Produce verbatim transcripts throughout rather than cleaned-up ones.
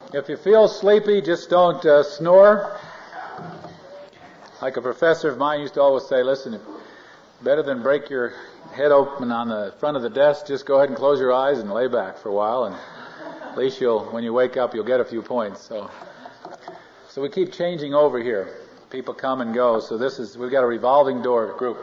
If you feel sleepy, just don't uh, snore. Like a professor of mine used to always say, listen, better than break your head open on the front of the desk, just go ahead and close your eyes and lay back for a while, and at least you'll, when you wake up, you'll get a few points. So, so we keep changing over here. People come and go. So this is, we've got a revolving door group.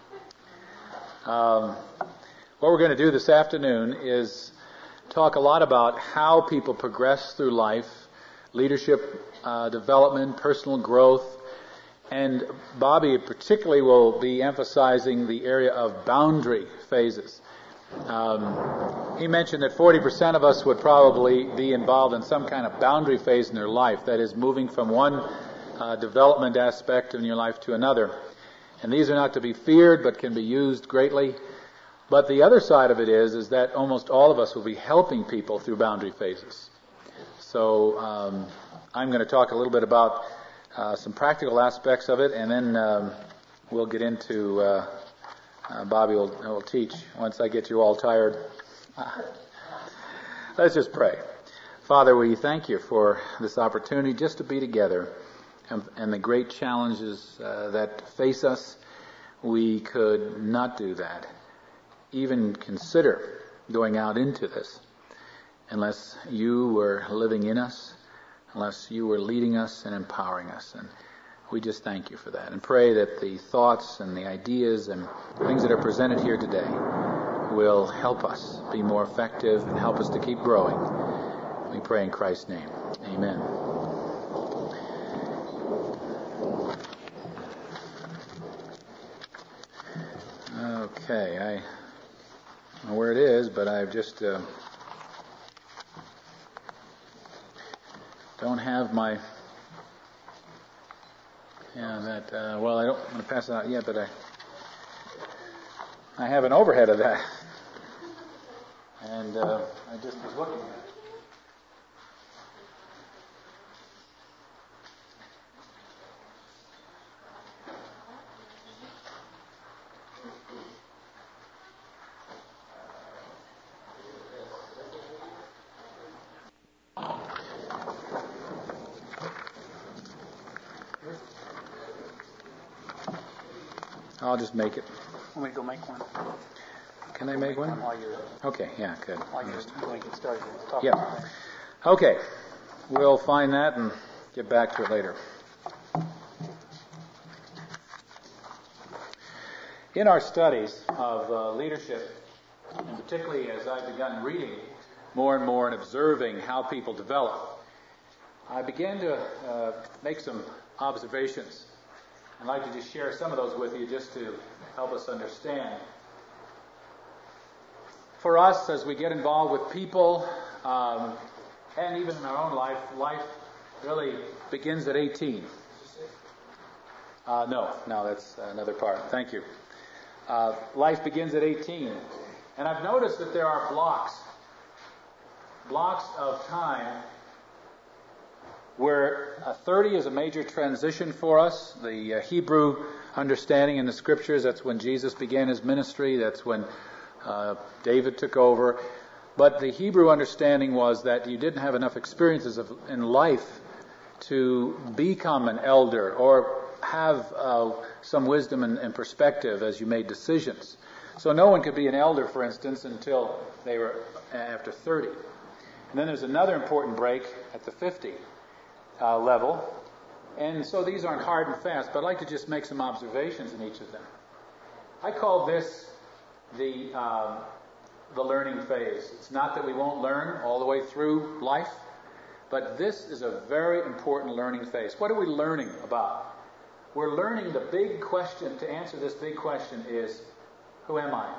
Um, what we're going to do this afternoon is talk a lot about how people progress through life, leadership uh, development, personal growth, and Bobby particularly will be emphasizing the area of boundary phases. Um, he mentioned that forty percent of us would probably be involved in some kind of boundary phase in their life, that is, moving from one uh, development aspect in your life to another. And these are not to be feared, but can be used greatly. But the other side of it is, is that almost all of us will be helping people through boundary phases. So um, I'm going to talk a little bit about uh, some practical aspects of it, and then um, we'll get into, uh, uh, Bobby will, will teach once I get you all tired. Let's just pray. Father, we thank you for this opportunity just to be together and, and the great challenges uh, that face us. We could not do that, even consider going out into this, unless you were living in us, unless you were leading us and empowering us. And we just thank you for that, and pray that the thoughts and the ideas and things that are presented here today will help us be more effective and help us to keep growing. We pray in Christ's name. Amen. Okay, I don't know where it is, but I've just uh, don't have my yeah that uh, well I don't want to pass it out yet, but I I have an overhead of that, and uh, I just was looking at it. I'll just make it. Want me to go make one? Can I make one? While you're, okay, yeah, good. while you're going to get started. Talk Yeah. about that. Okay. We'll find that and get back to it later. In our studies of uh, leadership, and particularly as I've begun reading more and more and observing how people develop, I began to uh, make some observations. I'd like to just share some of those with you just to help us understand. For us, as we get involved with people, um, and even in our own life, life really begins at eighteen. Uh, no, no, that's another part. Thank you. Uh, life begins at eighteen. And I've noticed that there are blocks, blocks of time where uh, thirty is a major transition for us. The uh, Hebrew understanding in the Scriptures, that's when Jesus began his ministry, that's when uh, David took over. But the Hebrew understanding was that you didn't have enough experiences of, in life to become an elder or have uh, some wisdom and, and perspective as you made decisions. So no one could be an elder, for instance, until they were after thirty. And then there's another important break at the fifty uh, level. And so these aren't hard and fast, but I'd like to just make some observations in each of them. I call this the um, the learning phase. It's not that we won't learn all the way through life, but this is a very important learning phase. What are we learning about? We're learning the big question. To answer this big question is, who am I?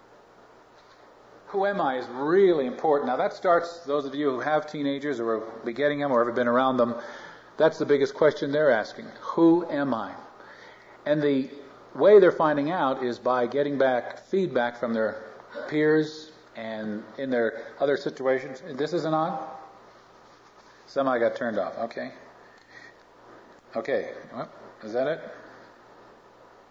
Who am I is really important. Now that starts, those of you who have teenagers or will be getting them or ever been around them, that's the biggest question they're asking. Who am I? And the way they're finding out is by getting back feedback from their peers and in their other situations. This isn't on? Somehow I got turned off. Okay. Okay. Well, is that it?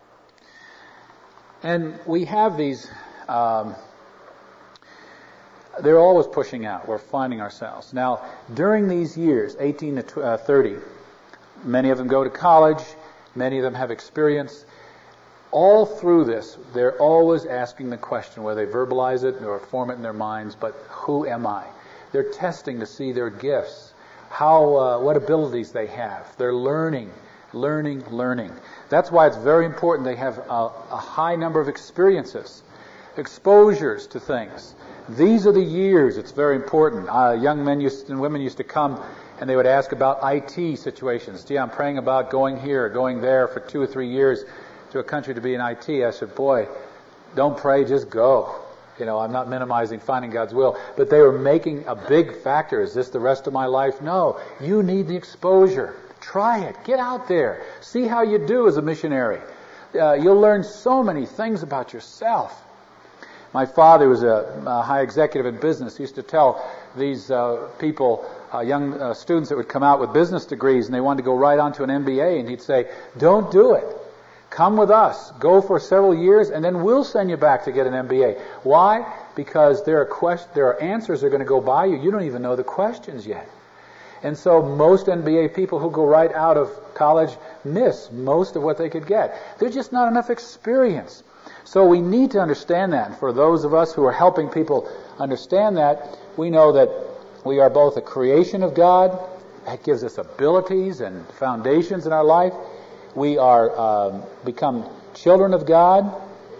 And we have these um, they're always pushing out. We're finding ourselves. Now, during these years, eighteen to thirty, many of them go to college, many of them have experience. All through this, they're always asking the question, whether they verbalize it or form it in their minds, but who am I? They're testing to see their gifts, how, uh, what abilities they have. They're learning, learning, learning. That's why it's very important they have a, a high number of experiences, exposures to things. These are the years it's very important. Uh, young men used, and women used to come and they would ask about I T situations. Gee, I'm praying about going here, going there for two or three years to a country to be in I T. I said, boy, don't pray, just go. You know, I'm not minimizing finding God's will. But they were making a big factor. Is this the rest of my life? No. You need the exposure. Try it. Get out there. See how you do as a missionary. Uh, you'll learn so many things about yourself. My father was a, a high executive in business. He used to tell these uh, people, uh, young uh, students that would come out with business degrees and they wanted to go right on to an M B A, and he'd say, don't do it. Come with us. Go for several years, and then we'll send you back to get an M B A. Why? Because there are quest- there are answers that are going to go by you. You don't even know the questions yet. And so most M B A people who go right out of college miss most of what they could get. There's just not enough experience. So we need to understand that. And for those of us who are helping people understand that, we know that we are both a creation of God. That gives us abilities and foundations in our life. We are um, become children of God.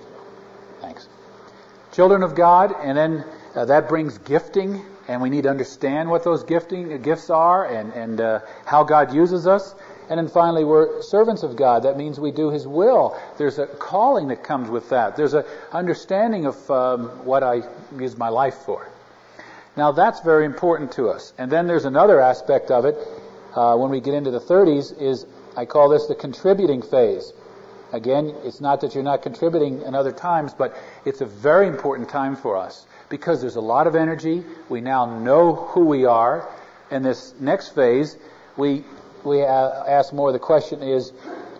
Thanks. Children of God, and then uh, that brings gifting, and we need to understand what those gifting uh, gifts are and, and uh, how God uses us. And then finally, we're servants of God. That means we do His will. There's a calling that comes with that. There's an understanding of um, what I use my life for. Now, that's very important to us. And then there's another aspect of it uh, when we get into the thirties is, I call this the contributing phase. Again, it's not that you're not contributing in other times, but it's a very important time for us because there's a lot of energy. We now know who we are. In this next phase, we we ask more, the question is,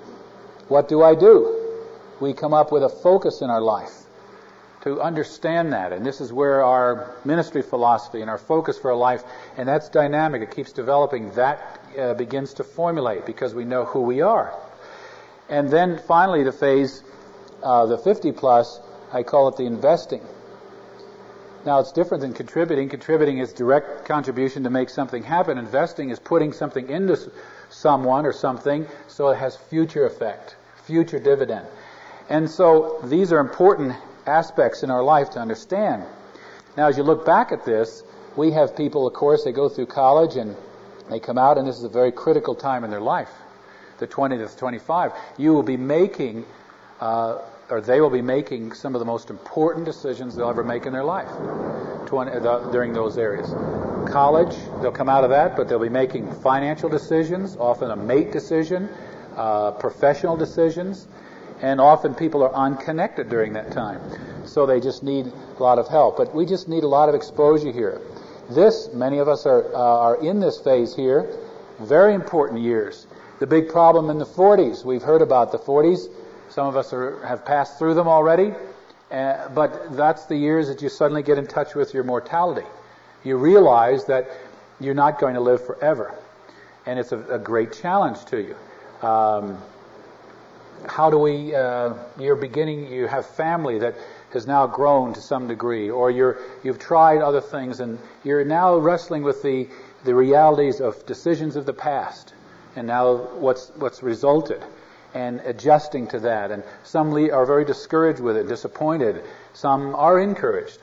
what do I do? We come up with a focus in our life to understand that. And this is where our ministry philosophy and our focus for our life, and that's dynamic. It keeps developing. That uh, begins to formulate because we know who we are. And then finally the phase, uh, the fifty plus, I call it the investing. Now it's different than contributing. Contributing is direct contribution to make something happen. Investing is putting something into someone or something so it has future effect, future dividend. And so these are important aspects in our life to understand. Now as you look back at this, we have people, of course, they go through college and they come out, and this is a very critical time in their life. The twenty to twenty-five, you will be making, uh, or they will be making some of the most important decisions they'll ever make in their life twenty, the, during those areas. College, they'll come out of that, but they'll be making financial decisions, often a mate decision, uh, professional decisions, and often people are unconnected during that time. So they just need a lot of help. But we just need a lot of exposure here. This, many of us are, uh, are in this phase here, very important years. The big problem in the forties, we've heard about the forties. Some of us are, have passed through them already. Uh, but that's the years that you suddenly get in touch with your mortality. You realize that you're not going to live forever. And it's a, a great challenge to you. Um, how do we, uh, you're beginning, you have family that has now grown to some degree, or you're, you've tried other things, and you're now wrestling with the, the realities of decisions of the past. And now what's what's resulted, and adjusting to that. And some are very discouraged with it, disappointed. Some are encouraged.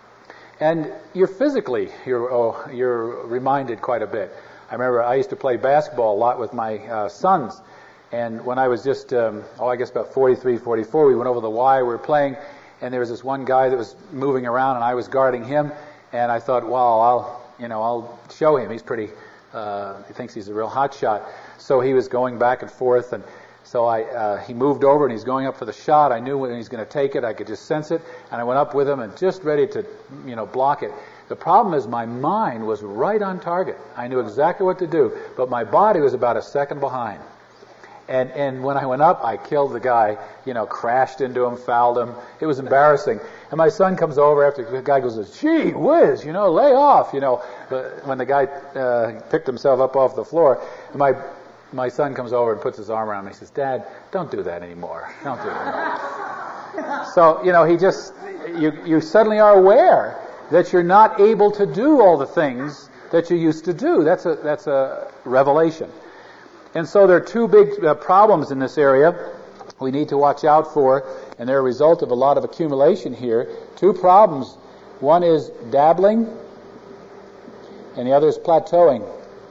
And you're physically, you're oh, you're reminded quite a bit. I remember I used to play basketball a lot with my uh, sons. And when I was just, um, oh, I guess about forty-three, forty-four, we went over the Y, we were playing, and there was this one guy that was moving around, and I was guarding him. And I thought, wow, I'll, you know, I'll show him. He's pretty, uh, he thinks he's a real hot shot. So he was going back and forth, and so I uh, he moved over and he's going up for the shot. I knew when he was going to take it. I could just sense it, and I went up with him and just ready to, you know, block it. The problem is my mind was right on target. I knew exactly what to do, but my body was about a second behind. And and when I went up, I killed the guy, you know, crashed into him, fouled him. It was embarrassing. And my son comes over after the guy goes, gee whiz, you know, lay off, you know. But when the guy uh, picked himself up off the floor, my my son comes over and puts his arm around me. He says, Dad, don't do that anymore. Don't do that. So, you know, he just, you you suddenly are aware that you're not able to do all the things that you used to do. That's a that's a revelation. And so there are two big uh, problems in this area we need to watch out for, and they're a result of a lot of accumulation here. Two problems. One is dabbling, and the other is plateauing.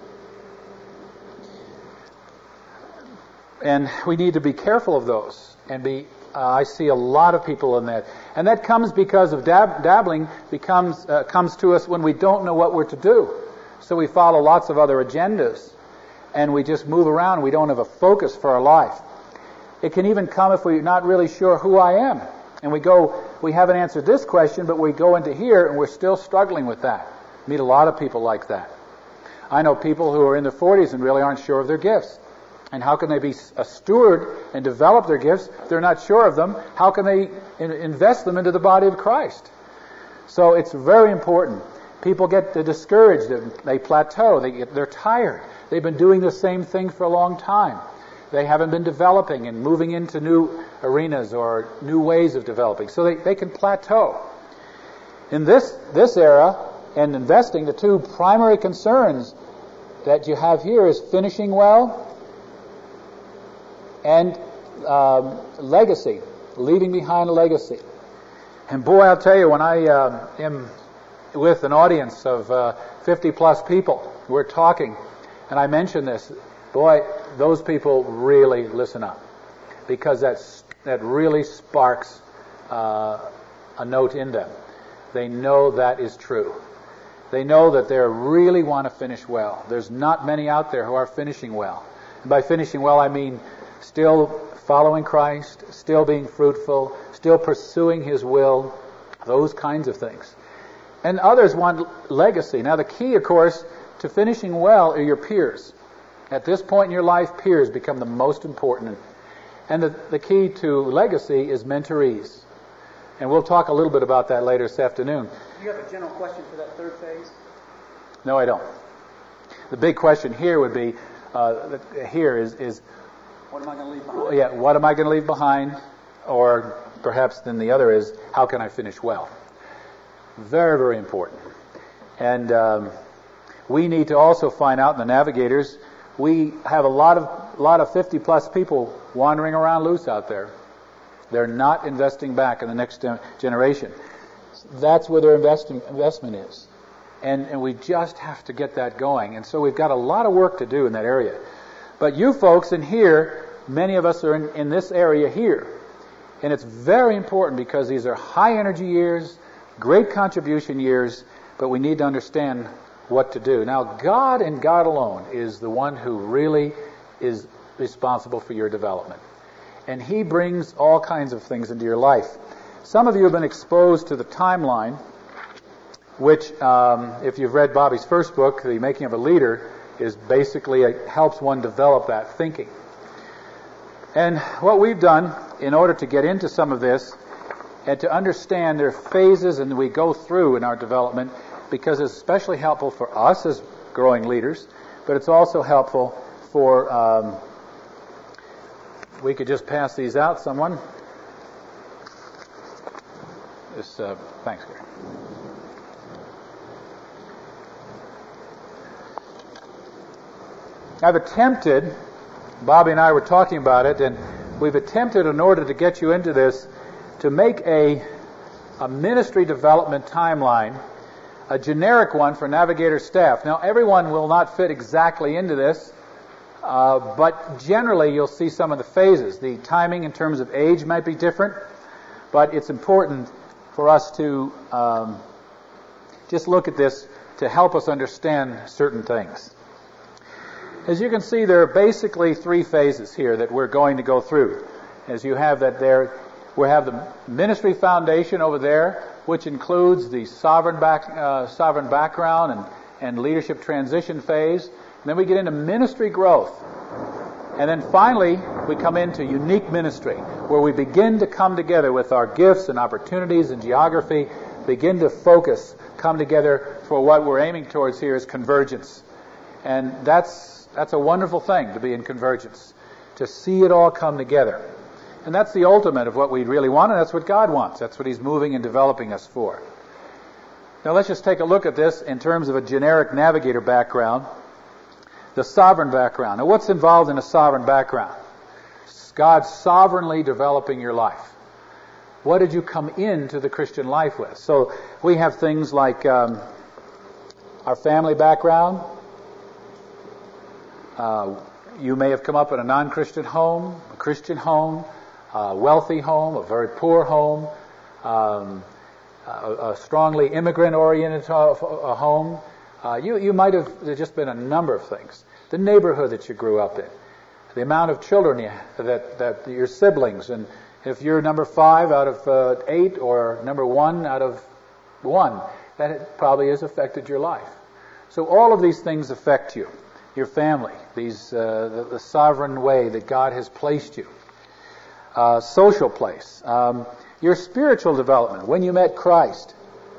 And we need to be careful of those. And be, uh, I see a lot of people in that. And that comes because of dab- dabbling becomes uh, comes to us when we don't know what we're to do. So we follow lots of other agendas. And we just move around. We don't have a focus for our life. It can even come if we're not really sure who I am. And we go, we haven't answered this question, but we go into here and we're still struggling with that. Meet a lot of people like that. I know people who are in their forties and really aren't sure of their gifts. And how can they be a steward and develop their gifts if they're not sure of them? How can they in- invest them into the body of Christ? So it's very important. People get discouraged. They plateau. They get, they're tired. They've been doing the same thing for a long time. They haven't been developing and moving into new arenas or new ways of developing. So they, they can plateau. In this this era and investing, the two primary concerns that you have here is finishing well and um, legacy, leaving behind a legacy. And boy, I'll tell you, when I uh, am with an audience of uh, fifty plus people, we're talking, and I mention this, boy, those people really listen up, because that's, that really sparks uh, a note in them. They know that is true. They know that they really want to finish well. There's not many out there who are finishing well. And by finishing well, I mean still following Christ, still being fruitful, still pursuing His will, those kinds of things. And others want legacy. Now the key, of course, to finishing well are your peers. At this point in your life, peers become the most important. And the, the key to legacy is mentorees. And we'll talk a little bit about that later this afternoon. Do you have a general question for that third phase? No, I don't. The big question here would be, uh, here is, is what am I going to leave behind? Yeah, what am I going to leave behind? Or perhaps then the other is, how can I finish well? Very, very important. And um, we need to also find out in the Navigators, we have a lot of lot of fifty plus people wandering around loose out there. They're not investing back in the next generation. That's where their investing, investment is. And, and we just have to get that going. And so we've got a lot of work to do in that area. But you folks in here, many of us are in, in this area here. And it's very important because these are high energy years, great contribution years, but we need to understand what to do. Now, God and God alone is the one who really is responsible for your development. And He brings all kinds of things into your life. Some of you have been exposed to the timeline, which, um, if you've read Bobby's first book, The Making of a Leader, is basically it helps one develop that thinking. And what we've done in order to get into some of this and to understand their phases and we go through in our development, because it's especially helpful for us as growing leaders, but it's also helpful for, um, we could just pass these out, someone. This, uh, thanks, Gary. I've attempted, Bobby and I were talking about it, and we've attempted in order to get you into this, to make a, a ministry development timeline, a generic one for Navigator staff. Now, everyone will not fit exactly into this, uh, but generally you'll see some of the phases. The timing in terms of age might be different, but it's important for us to um, just look at this to help us understand certain things. As you can see, there are basically three phases here that we're going to go through. As you have that there, we have the ministry foundation over there, which includes the sovereign back, uh, sovereign background and, and leadership transition phase. And then we get into ministry growth. And then finally, we come into unique ministry, where we begin to come together with our gifts and opportunities and geography, begin to focus, come together for what we're aiming towards here is convergence. And that's that's a wonderful thing, to be in convergence, to see it all come together. And that's the ultimate of what we really want, and that's what God wants. That's what He's moving and developing us for. Now let's just take a look at this in terms of a generic navigator background. The sovereign background. Now what's involved in a sovereign background? God sovereignly developing your life. What did you come into the Christian life with? So we have things like um, our family background. Uh, you may have come up in a non-Christian home, a Christian home, a wealthy home, a very poor home, um, a, a strongly immigrant-oriented uh, home. Uh, you, you might have, there's just been a number of things. The neighborhood that you grew up in, the amount of children you, that, that your siblings, and if you're number five out of uh, eight or number one out of one, that probably has affected your life. So all of these things affect you, your family, these uh, the, the sovereign way that God has placed you. Uh, social place, um, your spiritual development, when you met Christ,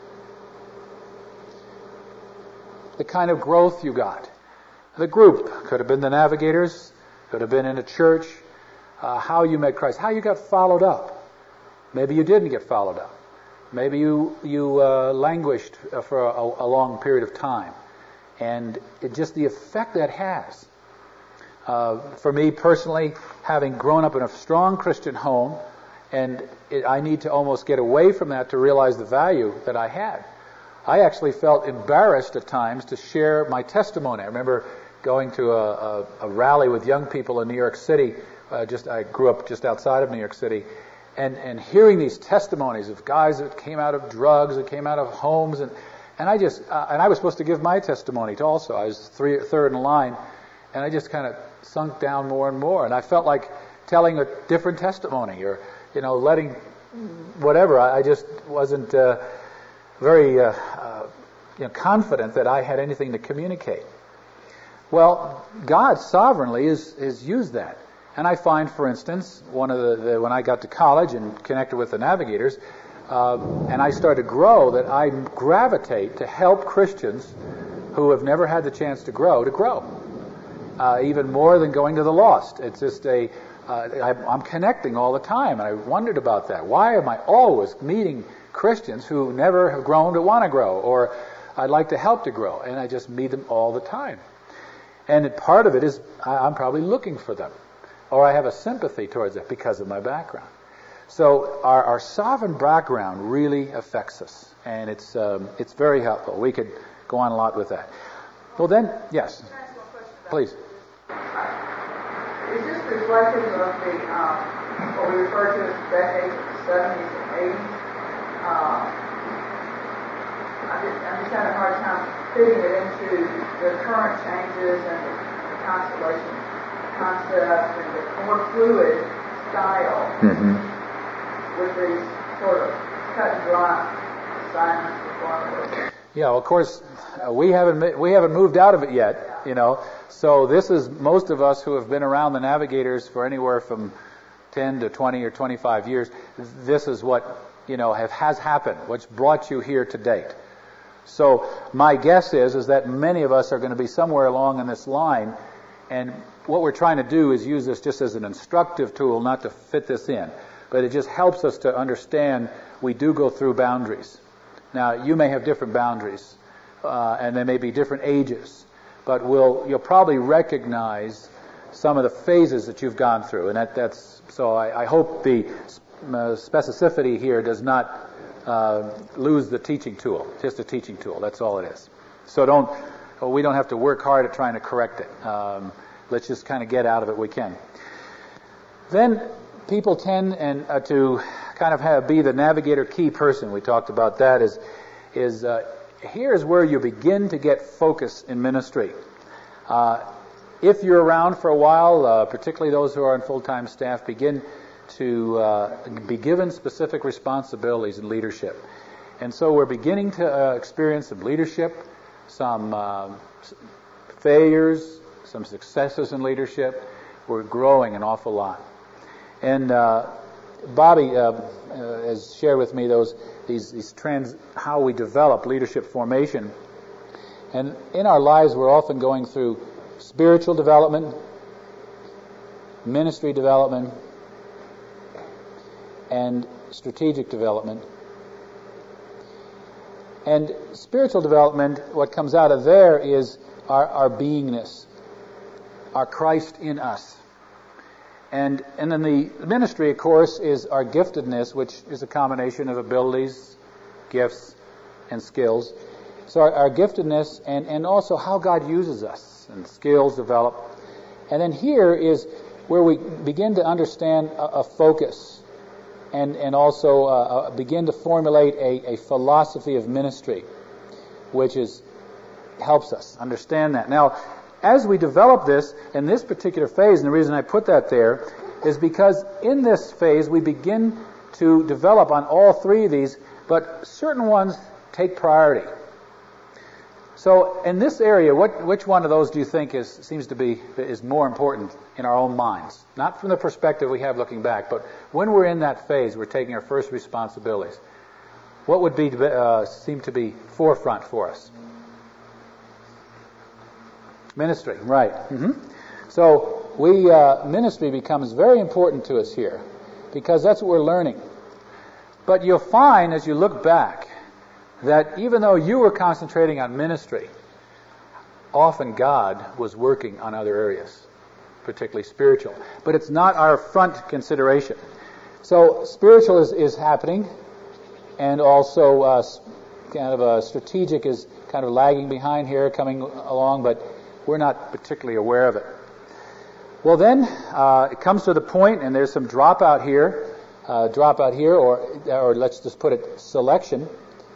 the kind of growth you got. The group could have been the Navigators, could have been in a church, uh, how you met Christ, how you got followed up. Maybe you didn't get followed up. Maybe you you uh, languished for a, a long period of time. And it just the effect that has. Uh, for me personally, having grown up in a strong Christian home, and it, I need to almost get away from that to realize the value that I had. I actually felt embarrassed at times to share my testimony. I remember going to a, a, a rally with young people in New York City. Uh, just I grew up just outside of New York City, and and hearing these testimonies of guys that came out of drugs, that came out of homes, and and I just uh, and I was supposed to give my testimony to also. I was three, third in line, and I just kind of sunk down more and more, and I felt like telling a different testimony, or you know, letting whatever. I, I just wasn't. Uh, very uh, uh, you know, confident that I had anything to communicate. Well, God sovereignly is, is used that. And I find, for instance, one of the, the when I got to college and connected with the Navigators, uh, and I started to grow, that I gravitate to help Christians who have never had the chance to grow, to grow. Uh, even more than going to the lost. It's just a, uh, I, I'm connecting all the time, and I wondered about that. Why am I always meeting Christians who never have grown to want to grow, or I'd like to help to grow, and I just meet them all the time. And it, part of it is I'm probably looking for them, or I have a sympathy towards it because of my background. So our, our sovereign background really affects us, and it's um, it's very helpful. We could go on a lot with that. Well then, yes, please. Is this reflective of the um, what we refer to as the decades of the seventies and eighties? Um, I'm just, I'm just having a hard time fitting it into the current changes and the, the constellation concept and the more fluid style Mm-hmm. with these sort of cut and dry assignments and formulas. Yeah, well, of course, uh, we haven't we haven't moved out of it yet, you know. So this is most of us who have been around the Navigators for anywhere from ten to twenty or twenty-five years. This is what, you know, have, has happened, what's brought you here to date. So my guess is is that many of us are going to be somewhere along in this line, and what we're trying to do is use this just as an instructive tool, not to fit this in, but it just helps us to understand we do go through boundaries. Now, you may have different boundaries, uh, and they may be different ages, but we'll, you'll probably recognize some of the phases that you've gone through, and that, that's so. I, I hope the uh, specificity here does not uh, lose the teaching tool. It's just a teaching tool. That's all it is. So don't. We don't have to work hard at trying to correct it. Um, let's just kind of get out of it. We can. Then people tend and uh, to kind of have, be the navigator key person. We talked about that. Is is uh, here's where you begin to get focus in ministry. Uh, if you're around for a while, uh, particularly those who are on full-time staff, begin to uh, be given specific responsibilities in leadership. And so we're beginning to uh, experience some leadership, some uh, failures, some successes in leadership. we're growing an awful lot. And uh, Bobby uh, uh, has shared with me those these, these trends, how we develop leadership formation. And in our lives, we're often going through spiritual development, ministry development, and strategic development. And spiritual development, what comes out of there is our, our beingness, our Christ in us. And and then the ministry, of course, is our giftedness, which is a combination of abilities, gifts, and skills. So our, our giftedness and, and also how God uses us, and skills develop. And then here is where we begin to understand a, a focus and, and also uh, begin to formulate a, a philosophy of ministry, which is helps us understand that. Now, as we develop this in this particular phase, and the reason I put that there is because in this phase we begin to develop on all three of these, but certain ones take priority. So in this area, what which one of those do you think is seems to be is more important in our own minds? Not from the perspective we have looking back, but when we're in that phase, we're taking our first responsibilities. What would be uh, seem to be forefront for us? Ministry, right. Mm-hmm. So we uh, ministry becomes very important to us here because that's what we're learning. But you'll find as you look back that even though you were concentrating on ministry, often God was working on other areas, particularly spiritual. But it's not our front consideration. So spiritual is, is happening, and also uh, kind of a strategic is kind of lagging behind here, coming along, but we're not particularly aware of it. Well, then uh, it comes to the point, and there's some dropout here, uh, dropout here, or or let's just put it selection,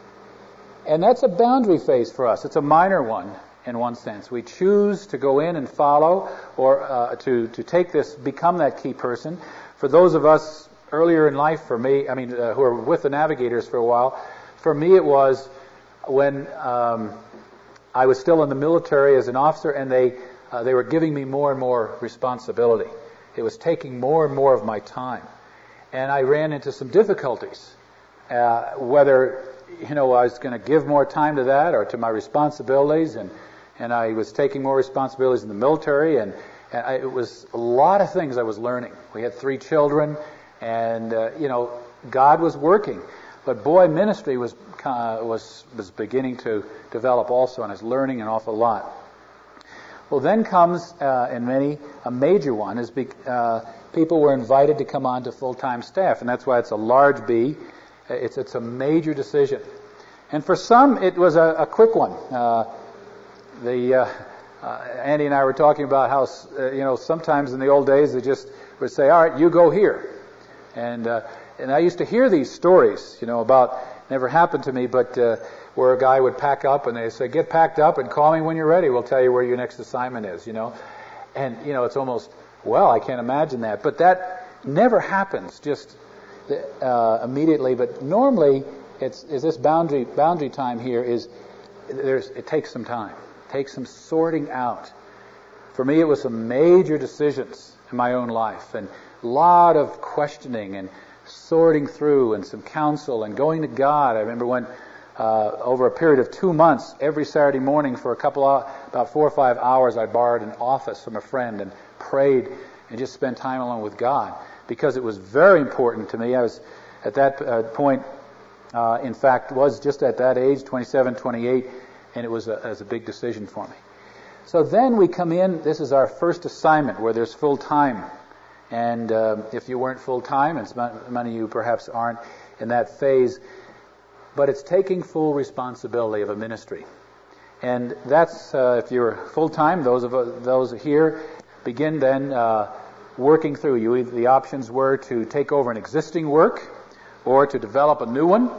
and that's a boundary phase for us. It's a minor one in one sense. We choose to go in and follow, or uh, to to take this, become that key person. For those of us earlier in life, for me, I mean, uh, who are with the Navigators for a while, for me it was when. Um, I was still in the military as an officer, and they uh, they were giving me more and more responsibility. It was taking more and more of my time, and I ran into some difficulties. Uh, whether you know I was going to give more time to that or to my responsibilities, and and I was taking more responsibilities in the military, and, and I, it was a lot of things I was learning. We had three children, and uh, you know God was working. But boy, ministry was uh, was was beginning to develop also, and I was learning an awful lot. Well, then comes, uh, in many, a major one is be, uh, people were invited to come on to full-time staff, and that's why it's a large B. It's it's a major decision, and for some it was a, a quick one. Uh, the uh, uh, Andy and I were talking about how uh, you know sometimes in the old days they just would say, "All right, you go here," and. Uh, And I used to hear these stories, you know, about, never happened to me, but uh, where a guy would pack up and they say, get packed up and call me when you're ready. We'll tell you where your next assignment is, you know. And, you know, it's almost, well, I can't imagine that. But that never happens just uh, immediately. But normally, it's is this boundary boundary time here is, there's it takes some time. It takes some sorting out. For me, it was some major decisions in my own life and a lot of questioning and sorting through and some counsel and going to God. I remember when uh, over a period of two months, every Saturday morning for a couple of, about four or five hours, I borrowed an office from a friend and prayed and just spent time alone with God because it was very important to me. I was at that uh, point, uh, in fact, was just at that age, twenty-seven, twenty-eight, and it was a, it was a big decision for me. So then we come in, this is our first assignment where there's full time. And uh, if you weren't full-time, and many of you perhaps aren't in that phase, but it's taking full responsibility of a ministry. And that's, uh, if you're full-time, those of uh, those here, begin then uh, working through. You, the options were to take over an existing work, or to develop a new one,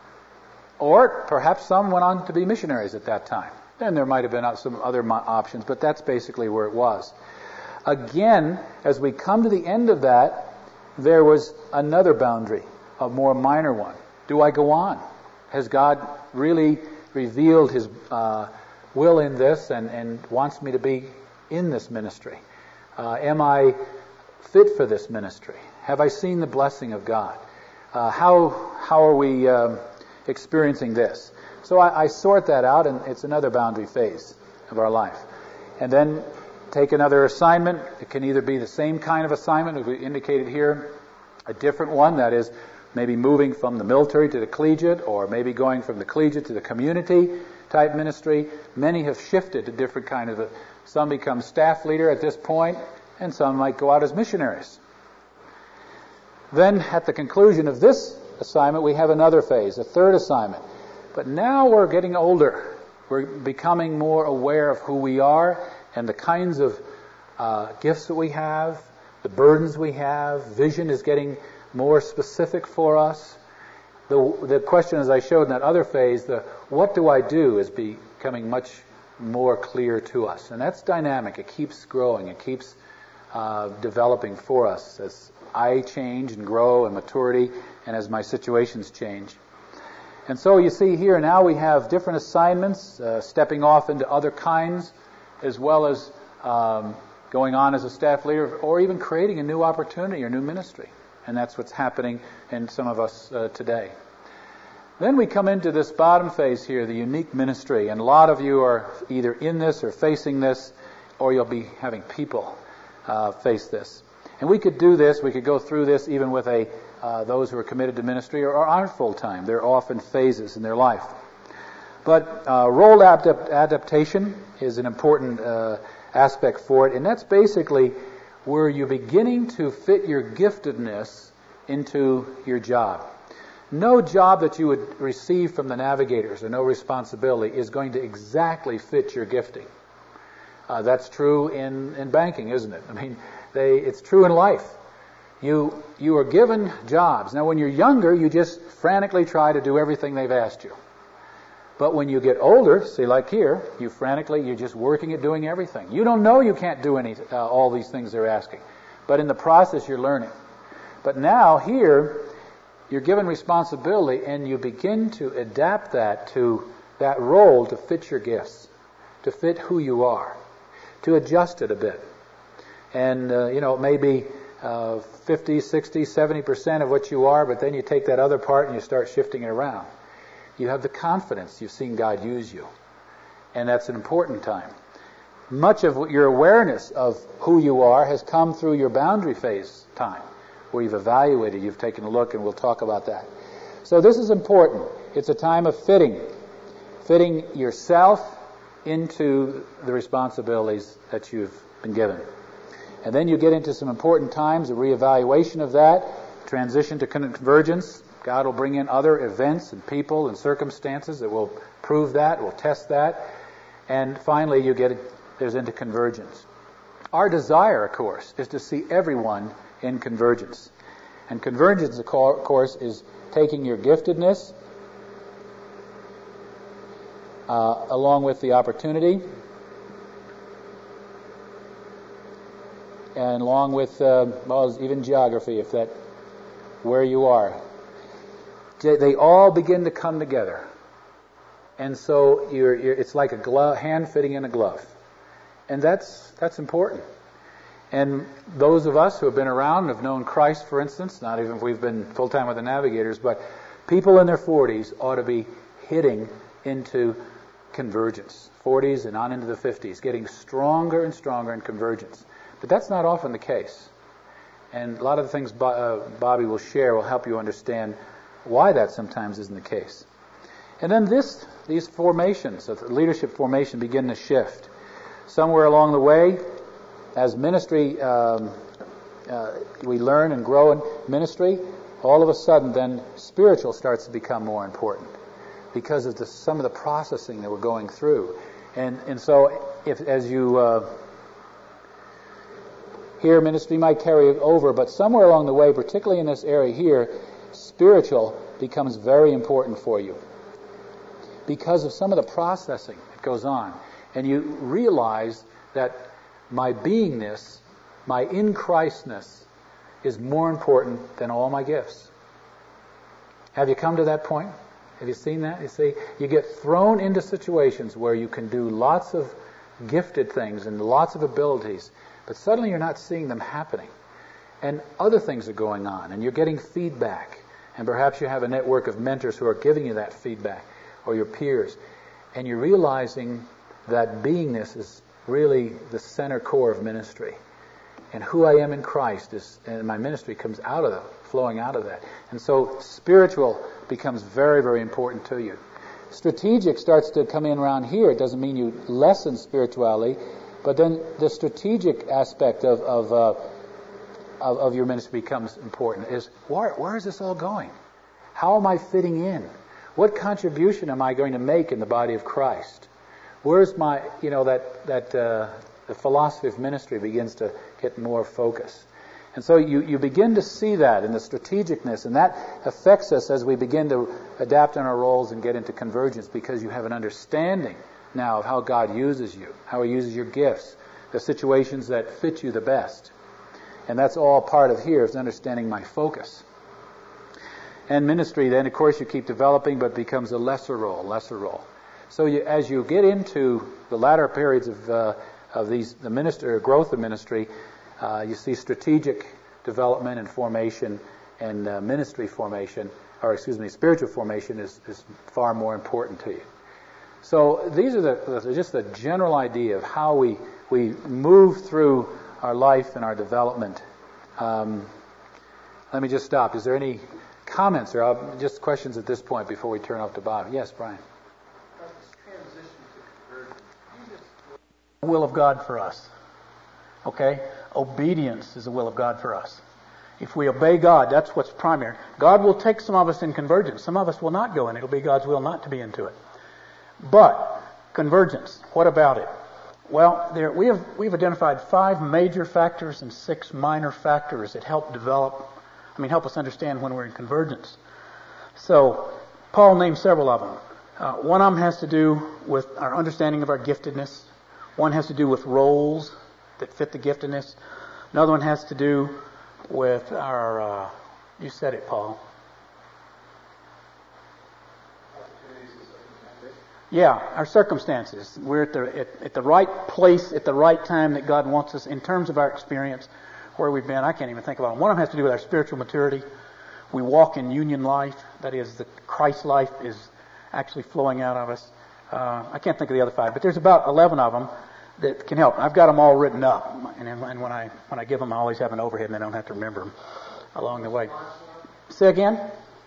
or perhaps some went on to be missionaries at that time. Then there might have been some other options, but that's basically where it was. Again, as we come to the end of that, there was another boundary, a more minor one. Do I go on? Has God really revealed His uh, will in this and, and wants me to be in this ministry? Uh, am I fit for this ministry? Have I seen the blessing of God? Uh, how how are we um, experiencing this? So I, I sort that out, and it's another boundary phase of our life. And then take another assignment. It can either be the same kind of assignment, as we indicated here, a different one, that is maybe moving from the military to the collegiate, or maybe going from the collegiate to the community type ministry. Many have shifted to different kind of, a, some become staff leader at this point, and some might go out as missionaries. Then at the conclusion of this assignment, we have another phase, a third assignment. But now we're getting older. We're becoming more aware of who we are and the kinds of uh, gifts that we have, the burdens we have. Vision is getting more specific for us. The, the question, as I showed in that other phase, the what do I do, is becoming much more clear to us. And that's dynamic. It keeps growing. It keeps uh, developing for us as I change and grow in maturity and as my situations change. And so you see here now we have different assignments, uh, stepping off into other kinds, as well as um, going on as a staff leader, or even creating a new opportunity or new ministry. And that's what's happening in some of us uh, today. Then we come into this bottom phase here, the unique ministry. And a lot of you are either in this or facing this, or you'll be having people uh, face this. And we could do this, we could go through this even with a uh, those who are committed to ministry or aren't full-time. They're often phases in their life. But uh, role adapt- adaptation is an important uh, aspect for it, and that's basically where you're beginning to fit your giftedness into your job. No job that you would receive from the navigators, or no responsibility, is going to exactly fit your gifting. Uh, that's true in, in banking, isn't it? I mean, they, it's true in life. You you are given jobs. Now, when you're younger, you just frantically try to do everything they've asked you. But when you get older, see, like here, you frantically, you're just working at doing everything. You don't know you can't do any uh, all these things they're asking. But in the process, you're learning. But now, here, you're given responsibility, and you begin to adapt that to that role to fit your gifts, to fit who you are, to adjust it a bit. And, uh, you know, it may be uh, fifty, sixty, seventy percent of what you are, but then you take that other part and you start shifting it around. You have the confidence you've seen God use you. And that's an important time. Much of your awareness of who you are has come through your boundary phase time, where you've evaluated, you've taken a look, and we'll talk about that. So this is important. It's a time of fitting. Fitting yourself into the responsibilities that you've been given. And then you get into some important times, a reevaluation of that, transition to convergence. God will bring in other events and people and circumstances that will prove that, will test that. And finally, you get there's into convergence. Our desire, of course, is to see everyone in convergence. And convergence, of course, is taking your giftedness uh, along with the opportunity, and along with uh, well, even geography, if that where you are. They all begin to come together. And so you're, you're, it's like a glove, hand fitting in a glove. And that's that's important. And those of us who have been around, have known Christ, for instance, not even if we've been full-time with the Navigators, but people in their forties ought to be hitting into convergence. forties and on into the fifties, getting stronger and stronger in convergence. But that's not often the case. And a lot of the things Bo- uh, Bobby will share will help you understand why that sometimes isn't the case. And then this, these formations, of leadership formation, begin to shift. Somewhere along the way, as ministry, um, uh, we learn and grow in ministry, all of a sudden then spiritual starts to become more important because of the, some of the processing that we're going through. And and so if as you uh, hear, ministry might carry over, but somewhere along the way, particularly in this area here, spiritual becomes very important for you because of some of the processing that goes on. And you realize that my beingness, my in Christness, is more important than all my gifts. Have you come to that point? Have you seen that? You see, you get thrown into situations where you can do lots of gifted things and lots of abilities, But suddenly you're not seeing them happening. And other things are going on, and you're getting feedback. And perhaps you have a network of mentors who are giving you that feedback, or your peers. And you're realizing that beingness is really the center core of ministry. And who I am in Christ is, and my ministry comes out of that, flowing out of that. And so spiritual becomes very, very important to you. Strategic starts to come in around here. It doesn't mean you lessen spirituality, but then the strategic aspect of of, uh, of, of your ministry becomes important. Is where, where is this all going? How am I fitting in? What contribution am I going to make in the body of Christ? Where's my, you know, that that uh, the philosophy of ministry begins to get more focus. And so you, you begin to see that in the strategicness, and that affects us as we begin to adapt on our roles and get into convergence, because you have an understanding now of how God uses you, how He uses your gifts, the situations that fit you the best. And that's all part of here, is understanding my focus. And ministry, then, of course, you keep developing, but becomes a lesser role, lesser role. So you, as you get into the latter periods of uh, of these the minister growth of ministry, uh, you see strategic development and formation, and uh, ministry formation, or excuse me, spiritual formation is, is far more important to you. So these are the, the just the general idea of how we we move through our life and our development. Um, let me just stop. Is there any comments or uh, just questions at this point before we turn off to Bob? Yes, Brian. The will of God for us. Okay? Obedience is the will of God for us. If we obey God, that's what's primary. God will take some of us in convergence. Some of us will not go in. It'll be God's will not to be into it. But convergence, what about it? Well, there, we have we've identified five major factors and six minor factors that help develop, I mean, help us understand when we're in convergence. So, Paul named several of them. Uh, one of them has to do with our understanding of our giftedness. One has to do with roles that fit the giftedness. Another one has to do with our, uh, you said it, Paul. Yeah, our circumstances. We're at the at, at the right place at the right time that God wants us in terms of our experience, where we've been. I can't even think about it. One of them has to do with our spiritual maturity. We walk in union life. That is, the Christ life is actually flowing out of us. Uh, I can't think of the other five, but there's about eleven of them that can help. I've got them all written up, and, and when I when I give them, I always have an overhead, and I don't have to remember them along the way. Say again?